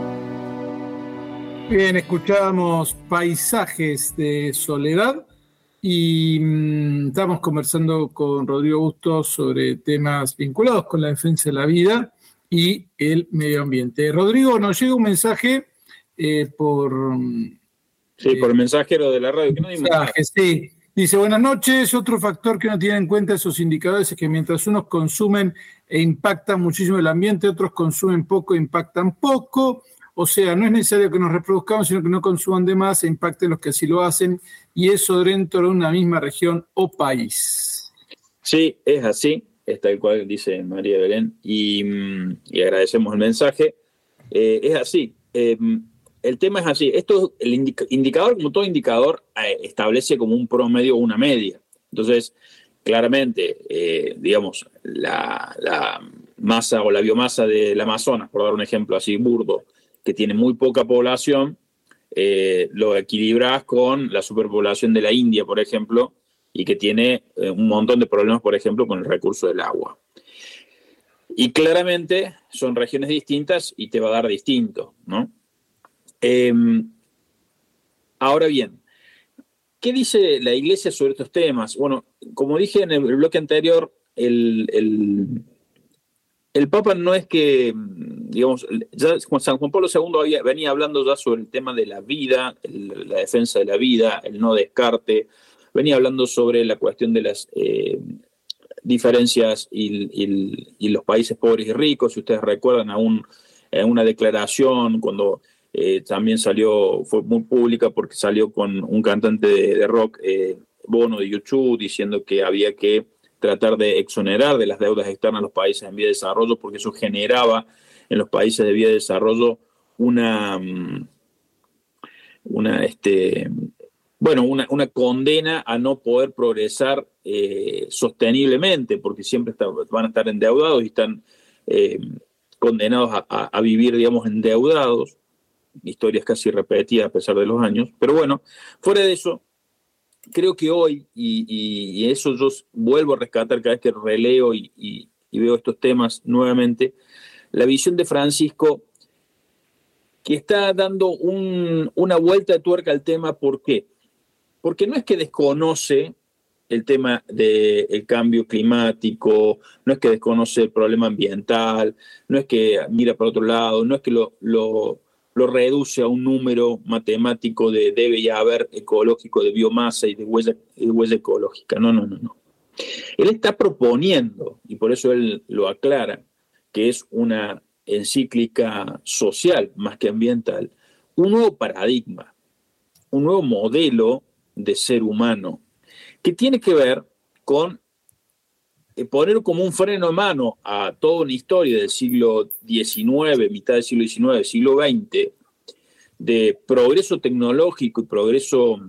Bien, escuchábamos Paisajes de Soledad y estamos conversando con Rodrigo Bustos sobre temas vinculados con la defensa de la vida y el medio ambiente. Rodrigo, nos llega un mensaje por el mensajero de la radio, que no dimos nada. Sí. Dice, buenas noches, otro factor que no tiene en cuenta esos indicadores es que mientras unos consumen e impactan muchísimo el ambiente, otros consumen poco e impactan poco. O sea, no es necesario que nos reproduzcamos, sino que no consuman de más e impacten los que así lo hacen, y eso dentro de una misma región o país. Sí, es así, es tal cual dice María Belén, y agradecemos el mensaje. Es así. El tema es así. Esto, el indicador, como todo indicador, establece como un promedio o una media. Entonces, claramente, digamos, la masa o la biomasa del Amazonas, por dar un ejemplo así burdo, que tiene muy poca población, lo equilibras con la superpoblación de la India, por ejemplo, y que tiene un montón de problemas, por ejemplo, con el recurso del agua. Y claramente son regiones distintas y te va a dar distinto, ¿no? Ahora bien, ¿qué dice la Iglesia sobre estos temas? Bueno, como dije en el bloque anterior, el Papa no es que, digamos, ya San Juan Pablo II venía hablando ya sobre el tema de la vida, la defensa de la vida, el no descarte, venía hablando sobre la cuestión de las diferencias y los países pobres y ricos. Si ustedes recuerdan una declaración cuando también fue muy pública porque salió con un cantante de rock, Bono de YouTube, diciendo que había que tratar de exonerar de las deudas externas a los países en vía de desarrollo, porque eso generaba en los países de vía de desarrollo una condena a no poder progresar sosteniblemente, porque siempre van a estar endeudados y están condenados a vivir, digamos, endeudados. Historias casi repetidas a pesar de los años. Pero bueno, fuera de eso, creo que hoy, y eso yo vuelvo a rescatar cada vez que releo y veo estos temas nuevamente, la visión de Francisco, que está dando una vuelta de tuerca al tema. ¿Por qué? Porque no es que desconoce el tema del cambio climático, no es que desconoce el problema ambiental, no es que mira para otro lado, no es que lo reduce a un número matemático de debe ya haber ecológico de biomasa y de huella ecológica. No. Él está proponiendo, y por eso él lo aclara, que es una encíclica social más que ambiental, un nuevo paradigma, un nuevo modelo de ser humano, que tiene que ver con poner como un freno de mano a toda una historia del siglo XIX, mitad del siglo XIX, siglo XX, de progreso tecnológico y progreso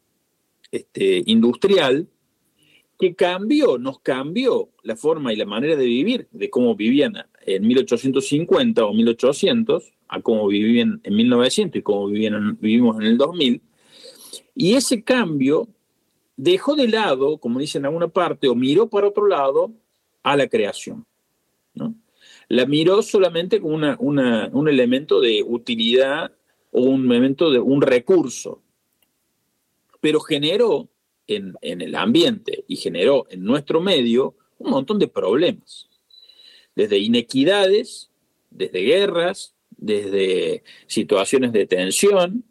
industrial, que nos cambió la forma y la manera de vivir, de cómo vivían en 1850 o 1800, a cómo vivían en 1900 y cómo vivimos en el 2000, y ese cambio dejó de lado, como dicen en alguna parte, o miró para otro lado a la creación, ¿no? La miró solamente como un elemento de utilidad o un elemento de un recurso, pero generó en el ambiente y generó en nuestro medio un montón de problemas, desde inequidades, desde guerras, desde situaciones de tensión,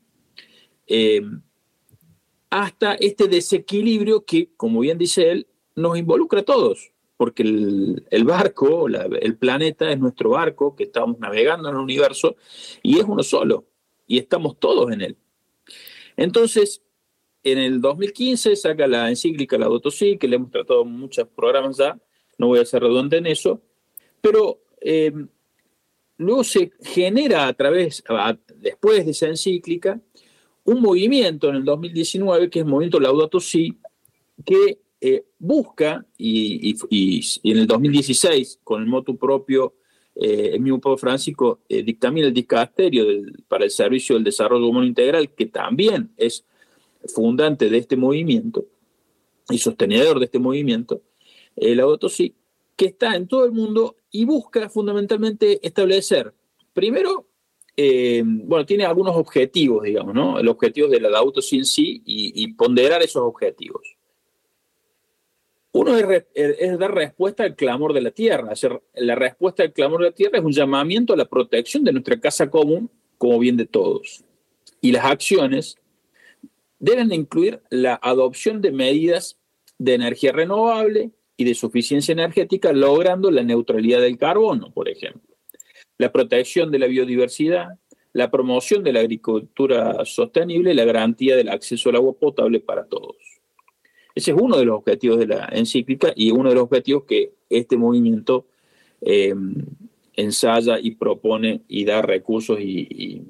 hasta este desequilibrio que, como bien dice él, nos involucra a todos, porque el barco, el planeta es nuestro barco, que estamos navegando en el universo, y es uno solo, y estamos todos en él. Entonces, en el 2015 saca la encíclica Laudato Si, que le hemos tratado en muchos programas ya, no voy a ser redundante en eso, pero luego se genera después de esa encíclica, un movimiento en el 2019, que es el movimiento Laudato Si, que busca, y en el 2016, con el motu propio, el mismo Papa Francisco dictamina el dicasterio para el servicio del desarrollo humano integral, que también es fundante de este movimiento y sostenedor de este movimiento, Laudato Si, que está en todo el mundo y busca fundamentalmente establecer, primero, tiene algunos objetivos, digamos, ¿no? El objetivo de la Laudato Si en sí y ponderar esos objetivos. Uno es dar respuesta al clamor de la tierra. La respuesta al clamor de la tierra es un llamamiento a la protección de nuestra casa común como bien de todos. Y las acciones deben incluir la adopción de medidas de energía renovable y de suficiencia energética, logrando la neutralidad del carbono, por ejemplo. La protección de la biodiversidad, la promoción de la agricultura sostenible y la garantía del acceso al agua potable para todos. Ese es uno de los objetivos de la encíclica y uno de los objetivos que este movimiento ensaya y propone y da recursos y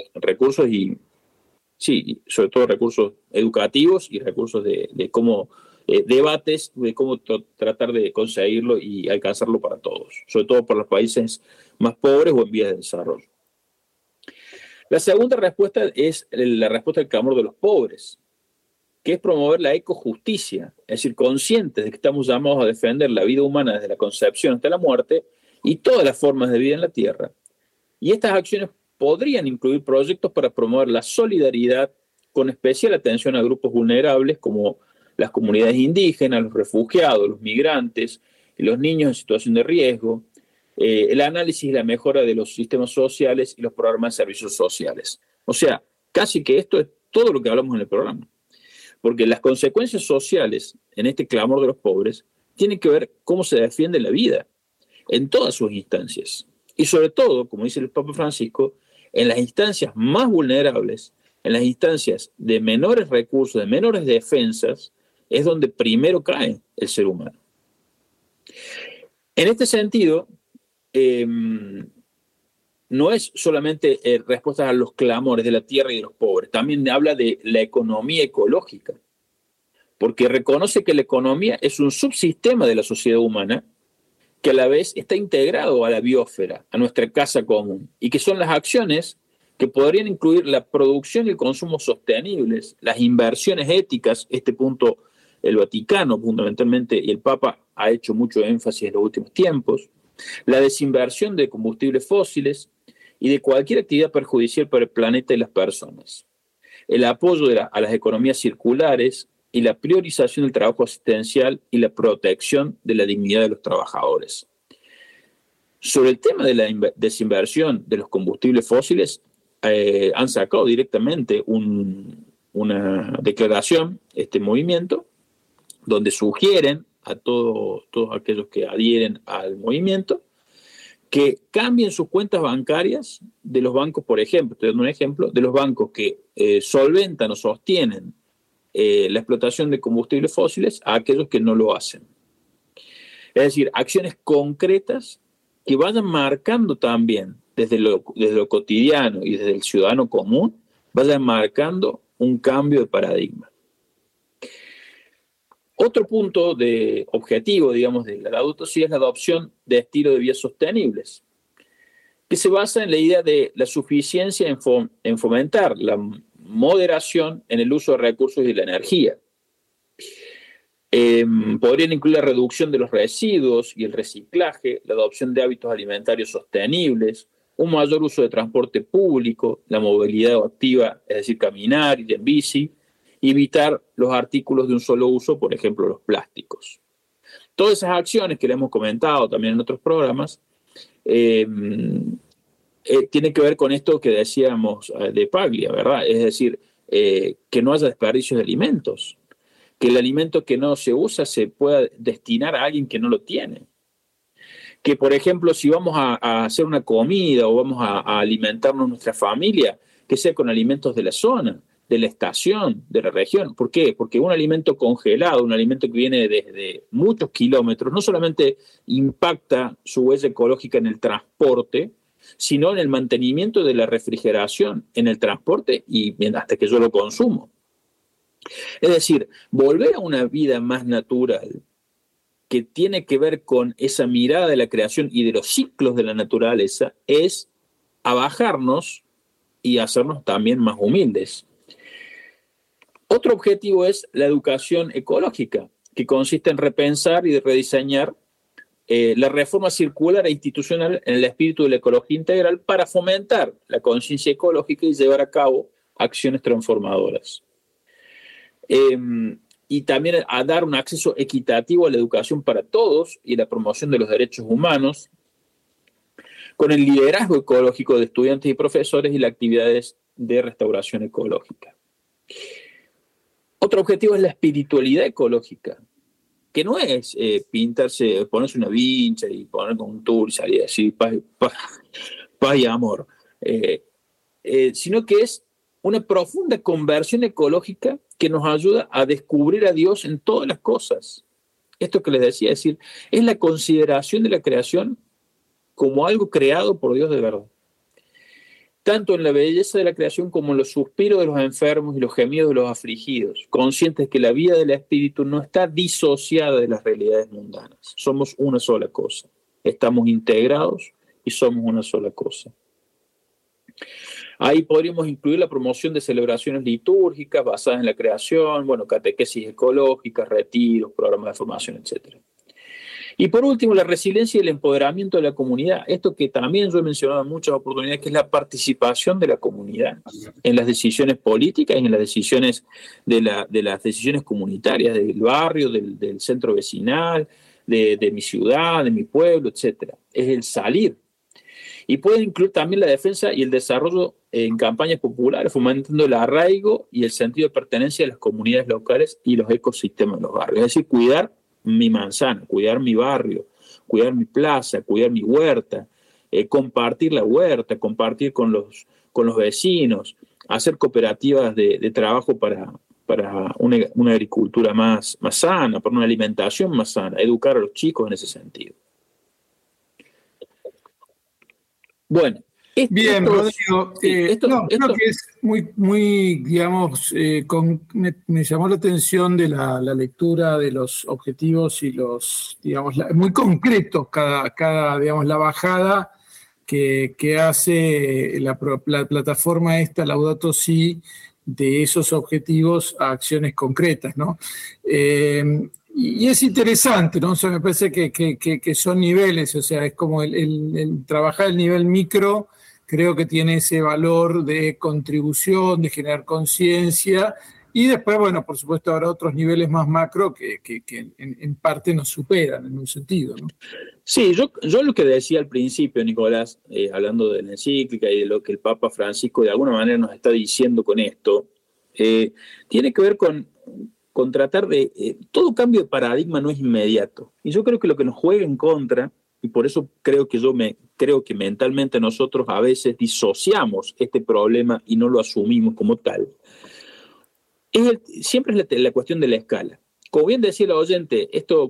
sí, sobre todo recursos educativos y recursos de cómo debates de cómo tratar de conseguirlo y alcanzarlo para todos, sobre todo por los países más pobres o en vías de desarrollo. La segunda respuesta es la respuesta al clamor de los pobres, que es promover la ecojusticia, es decir, conscientes de que estamos llamados a defender la vida humana desde la concepción hasta la muerte y todas las formas de vida en la Tierra. Y estas acciones podrían incluir proyectos para promover la solidaridad con especial atención a grupos vulnerables como las comunidades indígenas, los refugiados, los migrantes, los niños en situación de riesgo, el análisis y la mejora de los sistemas sociales y los programas de servicios sociales. O sea, casi que esto es todo lo que hablamos en el programa. Porque las consecuencias sociales en este clamor de los pobres tienen que ver cómo se defiende la vida en todas sus instancias. Y sobre todo, como dice el Papa Francisco, en las instancias más vulnerables, en las instancias de menores recursos, de menores defensas, es donde primero cae el ser humano. En este sentido, no es solamente respuestas a los clamores de la tierra y de los pobres, también habla de la economía ecológica, porque reconoce que la economía es un subsistema de la sociedad humana que a la vez está integrado a la biosfera, a nuestra casa común, y que son las acciones que podrían incluir la producción y el consumo sostenibles, las inversiones éticas. Este punto el Vaticano fundamentalmente y el Papa ha hecho mucho énfasis en los últimos tiempos, la desinversión de combustibles fósiles y de cualquier actividad perjudicial para el planeta y las personas, el apoyo a las economías circulares y la priorización del trabajo asistencial y la protección de la dignidad de los trabajadores. Sobre el tema de la desinversión de los combustibles fósiles, han sacado directamente una declaración, este movimiento, donde sugieren a todos aquellos que adhieren al movimiento que cambien sus cuentas bancarias de los bancos, por ejemplo, estoy dando un ejemplo, de los bancos que solventan o sostienen la explotación de combustibles fósiles a aquellos que no lo hacen. Es decir, acciones concretas que vayan marcando también desde lo cotidiano y desde el ciudadano común, vayan marcando un cambio de paradigma. Otro punto de objetivo, digamos, de la Laudato Si es la adopción de estilos de vida sostenibles, que se basa en la idea de la suficiencia en fomentar la moderación en el uso de recursos y la energía. Podrían incluir la reducción de los residuos y el reciclaje, la adopción de hábitos alimentarios sostenibles, un mayor uso de transporte público, la movilidad activa, es decir, caminar, ir en bici, y evitar los artículos de un solo uso, por ejemplo, los plásticos. Todas esas acciones que le hemos comentado también en otros programas tienen que ver con esto que decíamos de Paglia, ¿verdad? Es decir, que no haya desperdicios de alimentos, que el alimento que no se usa se pueda destinar a alguien que no lo tiene. Que, por ejemplo, si vamos a hacer una comida o vamos a alimentarnos nuestra familia, que sea con alimentos de la zona, de la estación, de la región. ¿Por qué? Porque un alimento congelado, un alimento que viene desde muchos kilómetros, no solamente impacta su huella ecológica en el transporte, sino en el mantenimiento de la refrigeración en el transporte y hasta que yo lo consumo. Es decir, volver a una vida más natural que tiene que ver con esa mirada de la creación y de los ciclos de la naturaleza es abajarnos y hacernos también más humildes. Otro objetivo es la educación ecológica, que consiste en repensar y rediseñar la reforma circular e institucional en el espíritu de la ecología integral para fomentar la conciencia ecológica y llevar a cabo acciones transformadoras. Y también a dar un acceso equitativo a la educación para todos y la promoción de los derechos humanos, con el liderazgo ecológico de estudiantes y profesores y las actividades de restauración ecológica. Otro objetivo es la espiritualidad ecológica, que no es pintarse, ponerse una vincha y poner con un tour y salir así, paz y amor, sino que es una profunda conversión ecológica que nos ayuda a descubrir a Dios en todas las cosas. Esto que les decía, es decir, es la consideración de la creación como algo creado por Dios de verdad. Tanto en la belleza de la creación como en los suspiros de los enfermos y los gemidos de los afligidos, conscientes que la vida del espíritu no está disociada de las realidades mundanas. Somos una sola cosa. Estamos integrados y somos una sola cosa. Ahí podríamos incluir la promoción de celebraciones litúrgicas basadas en la creación, catequesis ecológicas, retiros, programas de formación, etc. Y por último, la resiliencia y el empoderamiento de la comunidad. Esto que también yo he mencionado en muchas oportunidades, que es la participación de la comunidad en las decisiones políticas y en las decisiones de las decisiones comunitarias, del barrio, del centro vecinal, de mi ciudad, de mi pueblo, etc. Es el salir. Y puede incluir también la defensa y el desarrollo en campañas populares, fomentando el arraigo y el sentido de pertenencia de las comunidades locales y los ecosistemas de los barrios. Es decir, cuidar mi manzana, cuidar mi barrio, cuidar mi plaza, cuidar mi huerta, compartir la huerta, compartir con los vecinos, hacer cooperativas de trabajo para una agricultura más sana, para una alimentación más sana, educar a los chicos en ese sentido. Bueno. Bien, Rodrigo. Creo que es muy digamos, me llamó la atención de la lectura de los objetivos y los, digamos, muy concretos cada digamos, la bajada que hace la plataforma esta, Laudato Si, de esos objetivos a acciones concretas, ¿no? Y es interesante, ¿no? O sea, me parece que son niveles, o sea, es como el trabajar el nivel micro. Creo que tiene ese valor de contribución, de generar conciencia, y después, por supuesto, habrá otros niveles más macro que en parte nos superan en un sentido, ¿no? Sí, yo lo que decía al principio, Nicolás, hablando de la encíclica y de lo que el Papa Francisco de alguna manera nos está diciendo con esto, tiene que ver con tratar de... todo cambio de paradigma no es inmediato, y yo creo que lo que nos juega en contra, y por eso creo que mentalmente nosotros a veces disociamos este problema y no lo asumimos como tal, siempre es la cuestión de la escala. Como bien decía el oyente, esto,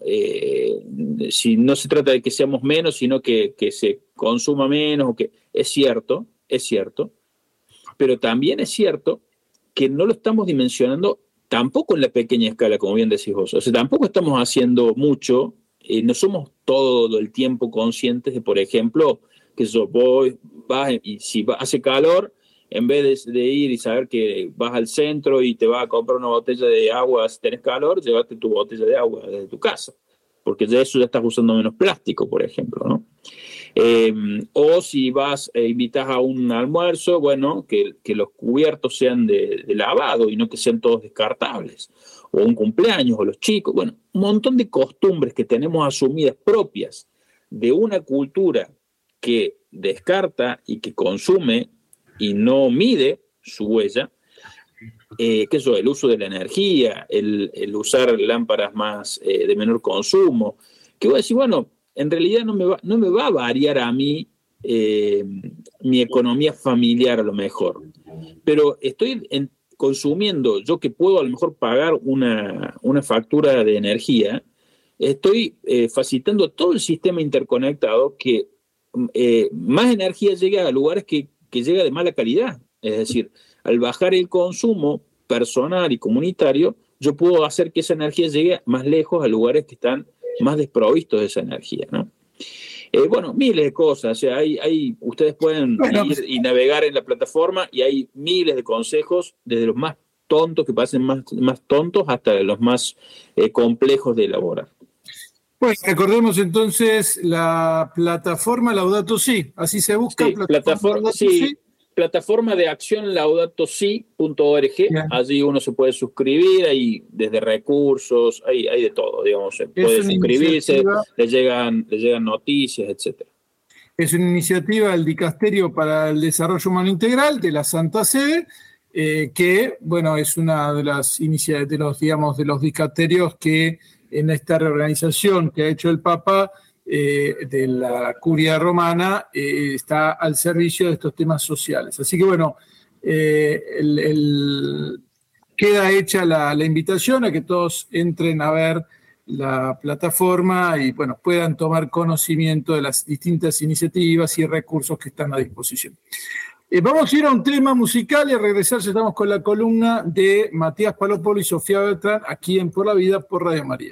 si no se trata de que seamos menos, sino que se consuma menos, es cierto, pero también es cierto que no lo estamos dimensionando tampoco en la pequeña escala, como bien decís vos. O sea, tampoco estamos haciendo mucho. No somos todo el tiempo conscientes de, por ejemplo, que vas y si hace calor, en vez de ir y saber que vas al centro y te vas a comprar una botella de agua si tenés calor, llévate tu botella de agua desde tu casa, porque de eso ya estás usando menos plástico, por ejemplo, ¿no? O si vas e invitas a un almuerzo, que los cubiertos sean de lavado y no que sean todos descartables, o un cumpleaños, o los chicos, un montón de costumbres que tenemos asumidas propias de una cultura que descarta y que consume y no mide su huella, el uso de la energía, el usar lámparas más de menor consumo, que voy a decir, en realidad no me va a variar a mí mi economía familiar a lo mejor, pero estoy consumiendo, yo que puedo a lo mejor pagar una factura de energía, estoy facilitando todo el sistema interconectado que más energía llegue a lugares que llega de mala calidad. Es decir, al bajar el consumo personal y comunitario, yo puedo hacer que esa energía llegue más lejos a lugares que están más desprovistos de esa energía, ¿no? Miles de cosas. O sea, ustedes pueden ir y navegar en la plataforma y hay miles de consejos, desde los más tontos, que parecen más tontos, hasta los más complejos de elaborar. Bueno, recordemos entonces la plataforma Laudato Si, así se busca. Sí, plataforma, sí, plataforma de acción laudatosí.org. Allí uno se puede suscribir, hay desde recursos, hay de todo, digamos. Se puede suscribirse, le llegan noticias, etcétera. Es una iniciativa del Dicasterio para el Desarrollo Humano Integral de la Santa Sede, que, bueno, es una de las iniciativas, de los dicasterios que en esta reorganización que ha hecho el Papa de la Curia Romana está al servicio de estos temas sociales. Así que, bueno, queda hecha la invitación a que todos entren a ver la plataforma y, bueno, puedan tomar conocimiento de las distintas iniciativas y recursos que están a disposición. Vamos a ir a un tema musical y a regresar. Estamos con la columna de Matías Palopolo y Sofía Beltrán aquí en Por la Vida por Radio María.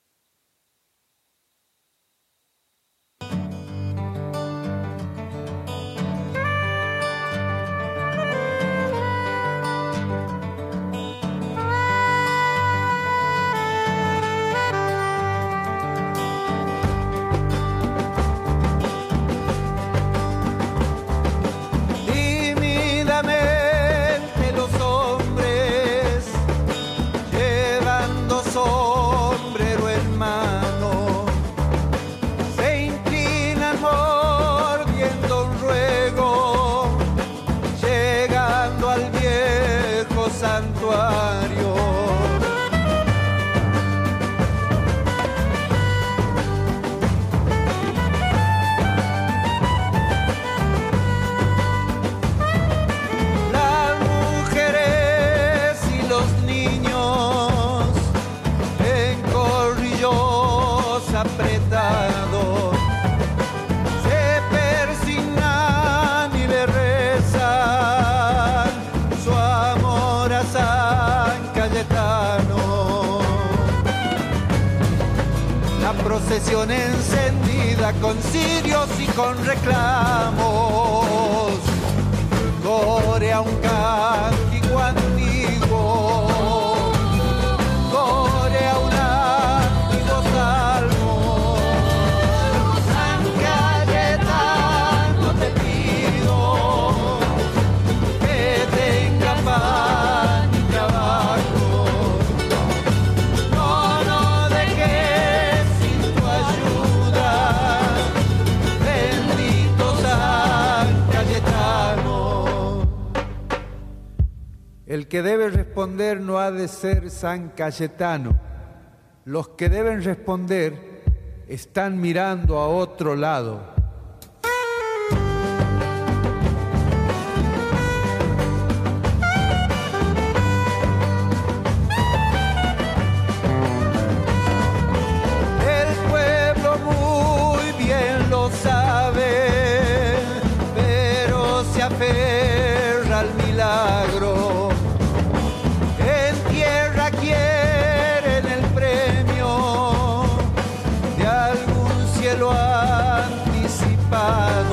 Procesión encendida con cirios y con reclamos, corea un cántico antiguo, corea un antiguo salmo. San Cayetano te pido que tenga pan y trabajo. El que debe responder no ha de ser San Cayetano. Los que deben responder están mirando a otro lado. El pueblo muy bien lo sabe, pero se aferra al milagro. Quieren el premio de algún cielo anticipado.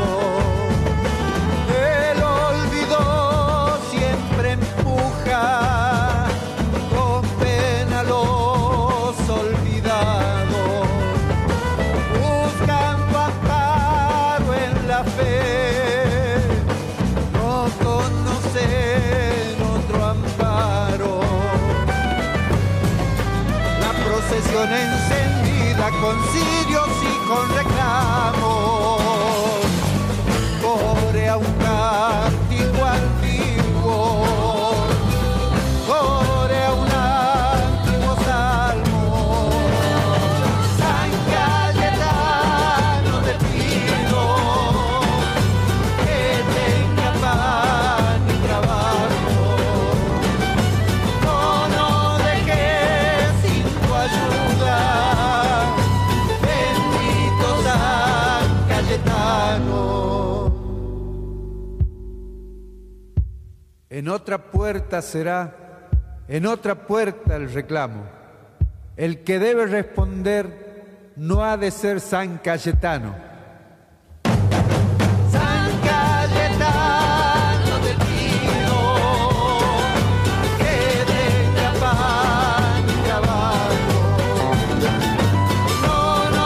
El olvido siempre empuja con pena a los olvidados, buscando amparo en la fe, no conocen otro amparo. Procesión encendida con cirios y con reclamos, corea un cántico antiguo, corea un antiguo salmo. San Cayetano te pido que tenga pan y trabajo. No dejes sin tu ayuda, bendito San Cayetano. En otra puerta será, en otra puerta el reclamo. El que debe responder no ha de ser San Cayetano. San Cayetano te pido que tenga pan y trabajo. No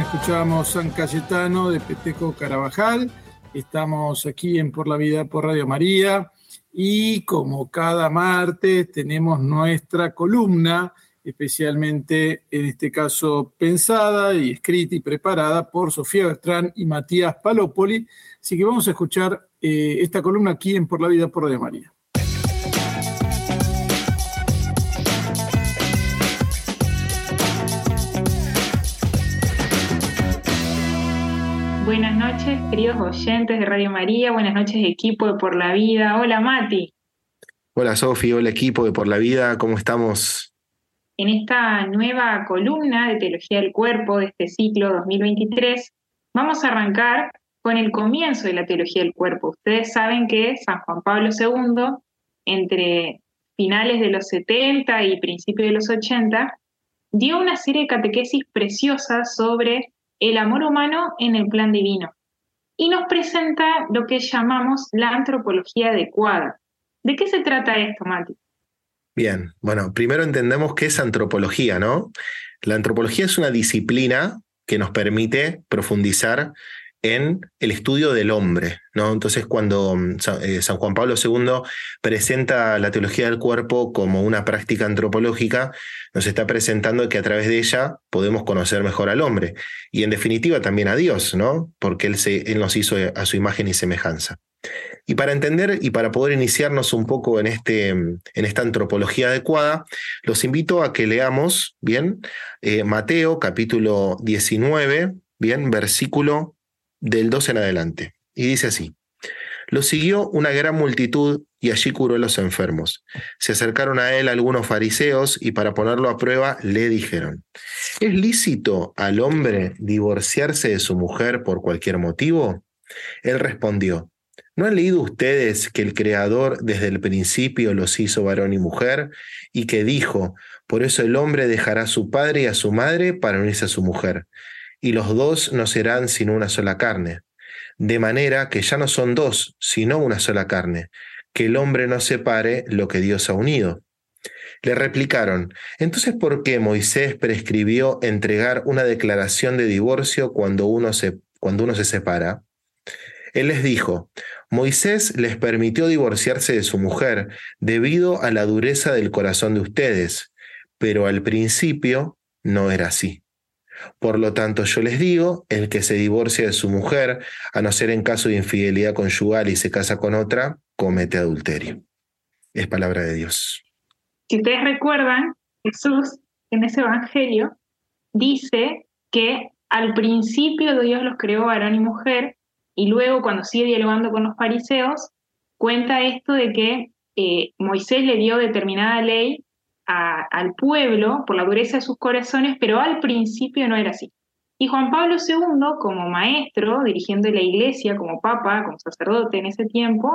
escuchábamos San Cayetano de Peteco Carabajal. Estamos aquí en Por la Vida por Radio María y como cada martes tenemos nuestra columna, especialmente en este caso pensada y escrita y preparada por Sofía Bertrán y Matías Palopoli. Así que vamos a escuchar esta columna aquí en Por la Vida por Radio María. Buenas noches, queridos oyentes de Radio María. Buenas noches, equipo de Por la Vida. Hola, Mati. Hola, Sofi. Hola, equipo de Por la Vida. ¿Cómo estamos? En esta nueva columna de Teología del Cuerpo de este ciclo 2023, vamos a arrancar con el comienzo de la Teología del Cuerpo. Ustedes saben que San Juan Pablo II, entre finales de los 70 y principios de los 80, dio una serie de catequesis preciosas sobre el amor humano en el plan divino. Y nos presenta lo que llamamos la antropología adecuada. ¿De qué se trata esto, Mati? Bien, bueno, primero entendemos qué es antropología, ¿no? La antropología es una disciplina que nos permite profundizar en el estudio del hombre, ¿no? Entonces, cuando San Juan Pablo II presenta la teología del cuerpo como una práctica antropológica, nos está presentando que a través de ella podemos conocer mejor al hombre y, en definitiva, también a Dios, ¿no? Porque Él nos hizo a su imagen y semejanza. Y para entender y para poder iniciarnos un poco en esta antropología adecuada, los invito a que leamos, bien, Mateo, capítulo 19, bien, versículo del 2 en adelante. Y dice así: lo siguió una gran multitud y allí curó a los enfermos. Se acercaron a él algunos fariseos y para ponerlo a prueba le dijeron: ¿es lícito al hombre divorciarse de su mujer por cualquier motivo? Él respondió: ¿no han leído ustedes que el Creador desde el principio los hizo varón y mujer y que dijo: por eso el hombre dejará a su padre y a su madre para unirse a su mujer, y los dos no serán sino una sola carne? De manera que ya no son dos, sino una sola carne. Que el hombre no separe lo que Dios ha unido. Le replicaron: entonces, ¿por qué Moisés prescribió entregar una declaración de divorcio cuando uno se separa? Él les dijo: Moisés les permitió divorciarse de su mujer debido a la dureza del corazón de ustedes, pero al principio no era así. Por lo tanto, yo les digo, el que se divorcia de su mujer, a no ser en caso de infidelidad conyugal y se casa con otra, comete adulterio. Es palabra de Dios. Si ustedes recuerdan, Jesús en ese evangelio dice que al principio Dios los creó varón y mujer, y luego cuando sigue dialogando con los fariseos, cuenta esto de que Moisés le dio determinada ley al pueblo por la dureza de sus corazones, pero al principio no era así. Y Juan Pablo II, como maestro, dirigiendo la iglesia, como papa, como sacerdote en ese tiempo,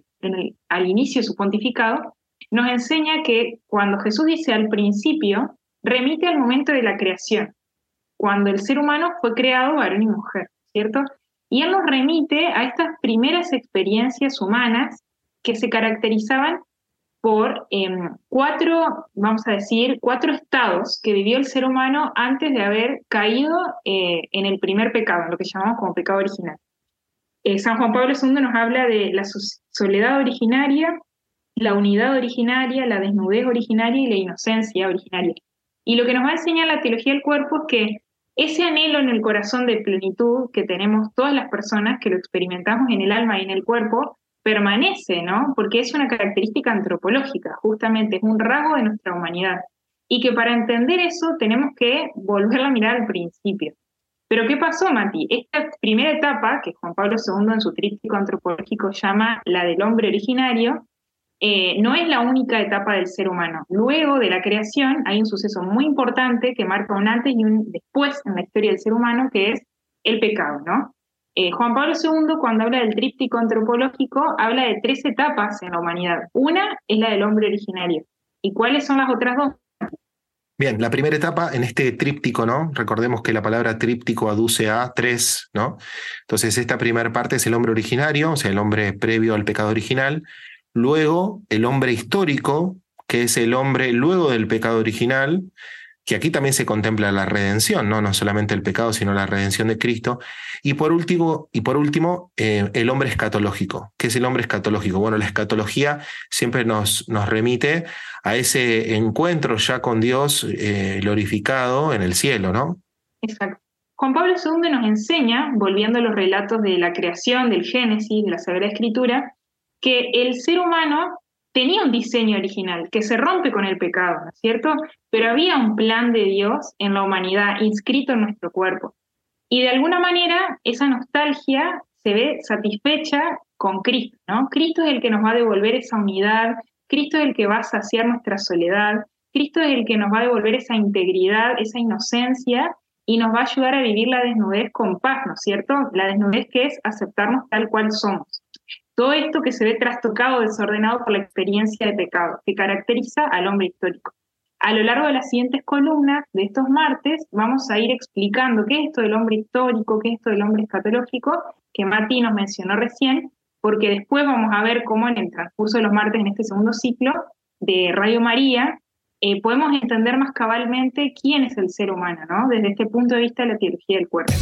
al inicio de su pontificado, nos enseña que cuando Jesús dice al principio, remite al momento de la creación, cuando el ser humano fue creado varón y mujer, ¿cierto? Y él nos remite a estas primeras experiencias humanas que se caracterizaban por cuatro estados que vivió el ser humano antes de haber caído en el primer pecado, en lo que llamamos como pecado original. San Juan Pablo II nos habla de la soledad originaria, la unidad originaria, la desnudez originaria y la inocencia originaria. Y lo que nos va a enseñar la teología del cuerpo es que ese anhelo en el corazón de plenitud que tenemos todas las personas, que lo experimentamos en el alma y en el cuerpo, permanece, ¿no? Porque es una característica antropológica, justamente, es un rasgo de nuestra humanidad. Y que para entender eso tenemos que volver a mirar al principio. Pero ¿qué pasó, Mati? Esta primera etapa, que Juan Pablo II en su tríptico antropológico llama la del hombre originario, no es la única etapa del ser humano. Luego de la creación hay un suceso muy importante que marca un antes y un después en la historia del ser humano, que es el pecado, ¿no? Juan Pablo II, cuando habla del tríptico antropológico, habla de 3 etapas en la humanidad. Una es la del hombre originario. ¿Y cuáles son las otras 2? Bien, la primera etapa en este tríptico, ¿no? Recordemos que la palabra tríptico aduce a 3, ¿no? Entonces, esta primera parte es el hombre originario, o sea, el hombre previo al pecado original. Luego, el hombre histórico, que es el hombre luego del pecado original. que aquí también se contempla la redención, ¿no? No solamente el pecado, sino la redención de Cristo. Y por último, el hombre escatológico. ¿Qué es el hombre escatológico? Bueno, la escatología siempre nos remite a ese encuentro ya con Dios glorificado en el cielo, ¿no? Exacto. Juan Pablo II nos enseña, volviendo a los relatos de la creación, del Génesis, de la Sagrada Escritura, que el ser humano tenía un diseño original que se rompe con el pecado, ¿no es cierto? Pero había un plan de Dios en la humanidad inscrito en nuestro cuerpo. Y de alguna manera esa nostalgia se ve satisfecha con Cristo, ¿no? Cristo es el que nos va a devolver esa unidad, Cristo es el que va a saciar nuestra soledad, Cristo es el que nos va a devolver esa integridad, esa inocencia, y nos va a ayudar a vivir la desnudez con paz, ¿no es cierto? La desnudez que es aceptarnos tal cual somos. Todo esto que se ve trastocado, desordenado por la experiencia de pecado, que caracteriza al hombre histórico. A lo largo de las siguientes columnas de estos martes vamos a ir explicando qué es esto del hombre histórico, qué es esto del hombre escatológico, que Mati nos mencionó recién, porque después vamos a ver cómo en el transcurso de los martes en este segundo ciclo de Radio María podemos entender más cabalmente quién es el ser humano, ¿no? Desde este punto de vista de la teología del cuerpo.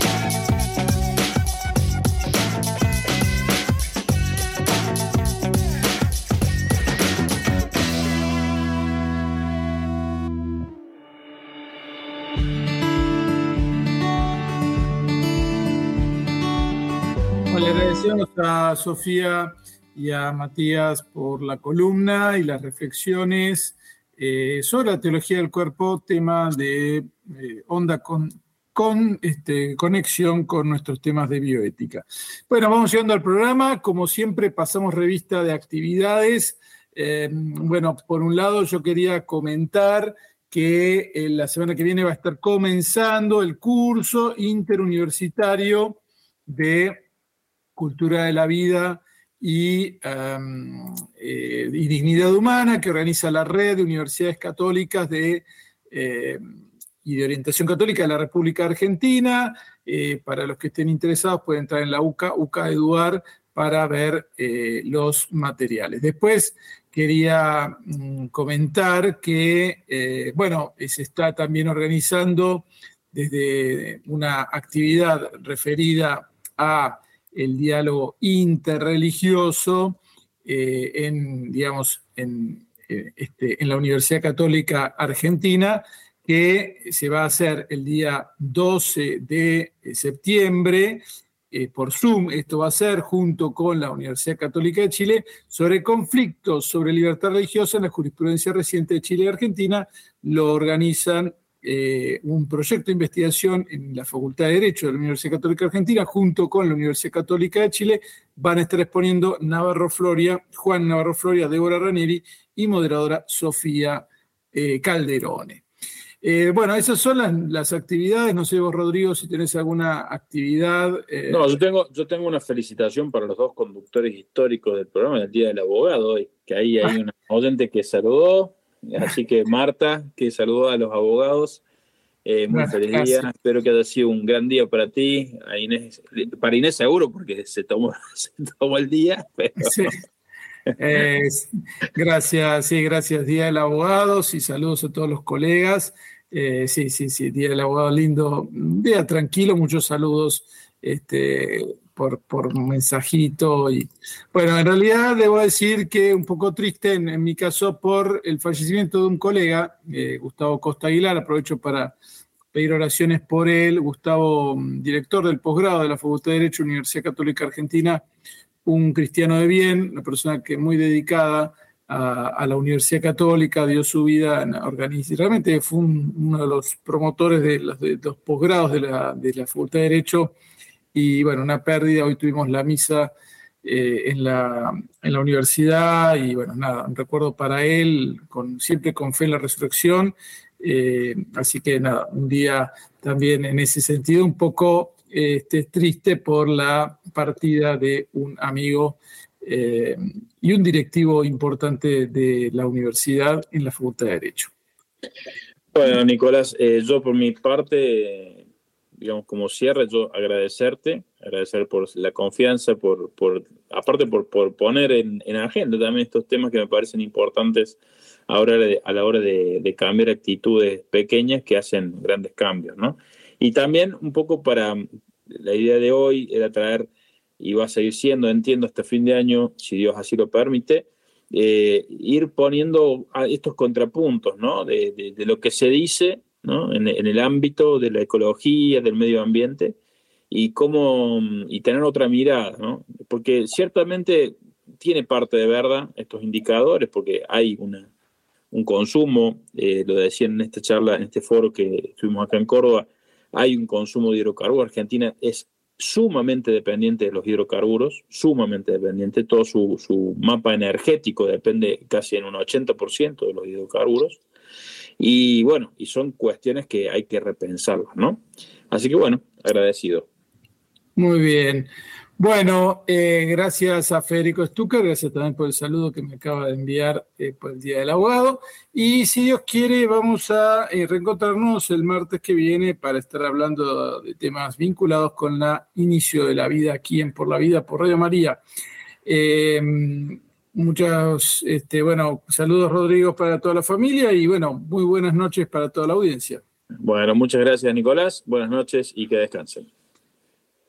Le agradecemos a Sofía y a Matías por la columna y las reflexiones sobre la teología del cuerpo, tema de onda con conexión con nuestros temas de bioética. Bueno, vamos llegando al programa. Como siempre, pasamos revista de actividades. Bueno, por un lado, yo quería comentar que la semana que viene va a estar comenzando el curso interuniversitario de Cultura de la Vida y Dignidad Humana, que organiza la Red de Universidades Católicas y de Orientación Católica de la República Argentina. Para los que estén interesados pueden entrar en la UCA Eduard, para ver los materiales. Después quería comentar que, bueno, se está también organizando desde una actividad referida a el diálogo interreligioso en la Universidad Católica Argentina, que se va a hacer el día 12 de septiembre por Zoom. Esto va a ser junto con la Universidad Católica de Chile, sobre conflictos sobre libertad religiosa en la jurisprudencia reciente de Chile y Argentina. Lo organizan un proyecto de investigación en la Facultad de Derecho de la Universidad Católica Argentina junto con la Universidad Católica de Chile. Van a estar exponiendo Juan Navarro Floria, Débora Ranieri y moderadora Sofía Calderone. Bueno, esas son las actividades. No sé vos, Rodrigo, si tenés alguna actividad. No, yo tengo una felicitación para los dos conductores históricos del programa del Día del Abogado, que ahí hay una oyente que saludó. Así que Marta, que saludó a los abogados, muy feliz día, espero que haya sido un gran día para ti, para Inés seguro, porque se tomó el día, pero... Sí. Gracias, Día del Abogado, y saludos a todos los colegas. Sí, Día del Abogado lindo, un día tranquilo, muchos saludos por mensajito. Y bueno, en realidad debo decir que un poco triste en mi caso por el fallecimiento de un colega, Gustavo Costa Aguilar. Aprovecho para pedir oraciones por él. Gustavo, director del posgrado de la Facultad de Derecho, Universidad Católica Argentina, un cristiano de bien, una persona que muy dedicada a la Universidad Católica, dio su vida, realmente fue uno de los promotores de los posgrados de la Facultad de Derecho. Y bueno, una pérdida. Hoy tuvimos la misa en la universidad y bueno, nada, un recuerdo para él, siempre con fe en la resurrección. Así que nada, un día también en ese sentido un poco triste por la partida de un amigo y un directivo importante de la universidad en la Facultad de Derecho. Bueno, Nicolás, yo por mi parte, digamos, como cierre, yo agradecer por la confianza, aparte por poner en agenda también estos temas que me parecen importantes a la hora de cambiar actitudes pequeñas que hacen grandes cambios, ¿no? Y también un poco para la idea de hoy era traer, y va a seguir siendo, entiendo, hasta fin de año, si Dios así lo permite, ir poniendo estos contrapuntos, ¿no? De lo que se dice, ¿no? En el ámbito de la ecología, del medio ambiente, y tener otra mirada, ¿no? Porque ciertamente tiene parte de verdad estos indicadores, porque hay un consumo, lo decían en esta charla, en este foro que estuvimos acá en Córdoba, hay un consumo de hidrocarburos. Argentina es sumamente dependiente de los hidrocarburos, sumamente dependiente. Todo su mapa energético depende casi en un 80% de los hidrocarburos. Y bueno, y son cuestiones que hay que repensarlas, ¿no? Así que bueno, agradecido. Muy bien. Bueno, gracias a Federico Stucker, gracias también por el saludo que me acaba de enviar por el Día del Abogado. Y si Dios quiere, vamos a reencontrarnos el martes que viene para estar hablando de temas vinculados con el inicio de la vida aquí en Por la Vida, por Radio María. Muchos, saludos, Rodrigo, para toda la familia y bueno, muy buenas noches para toda la audiencia. Bueno, muchas gracias, Nicolás. Buenas noches y que descansen.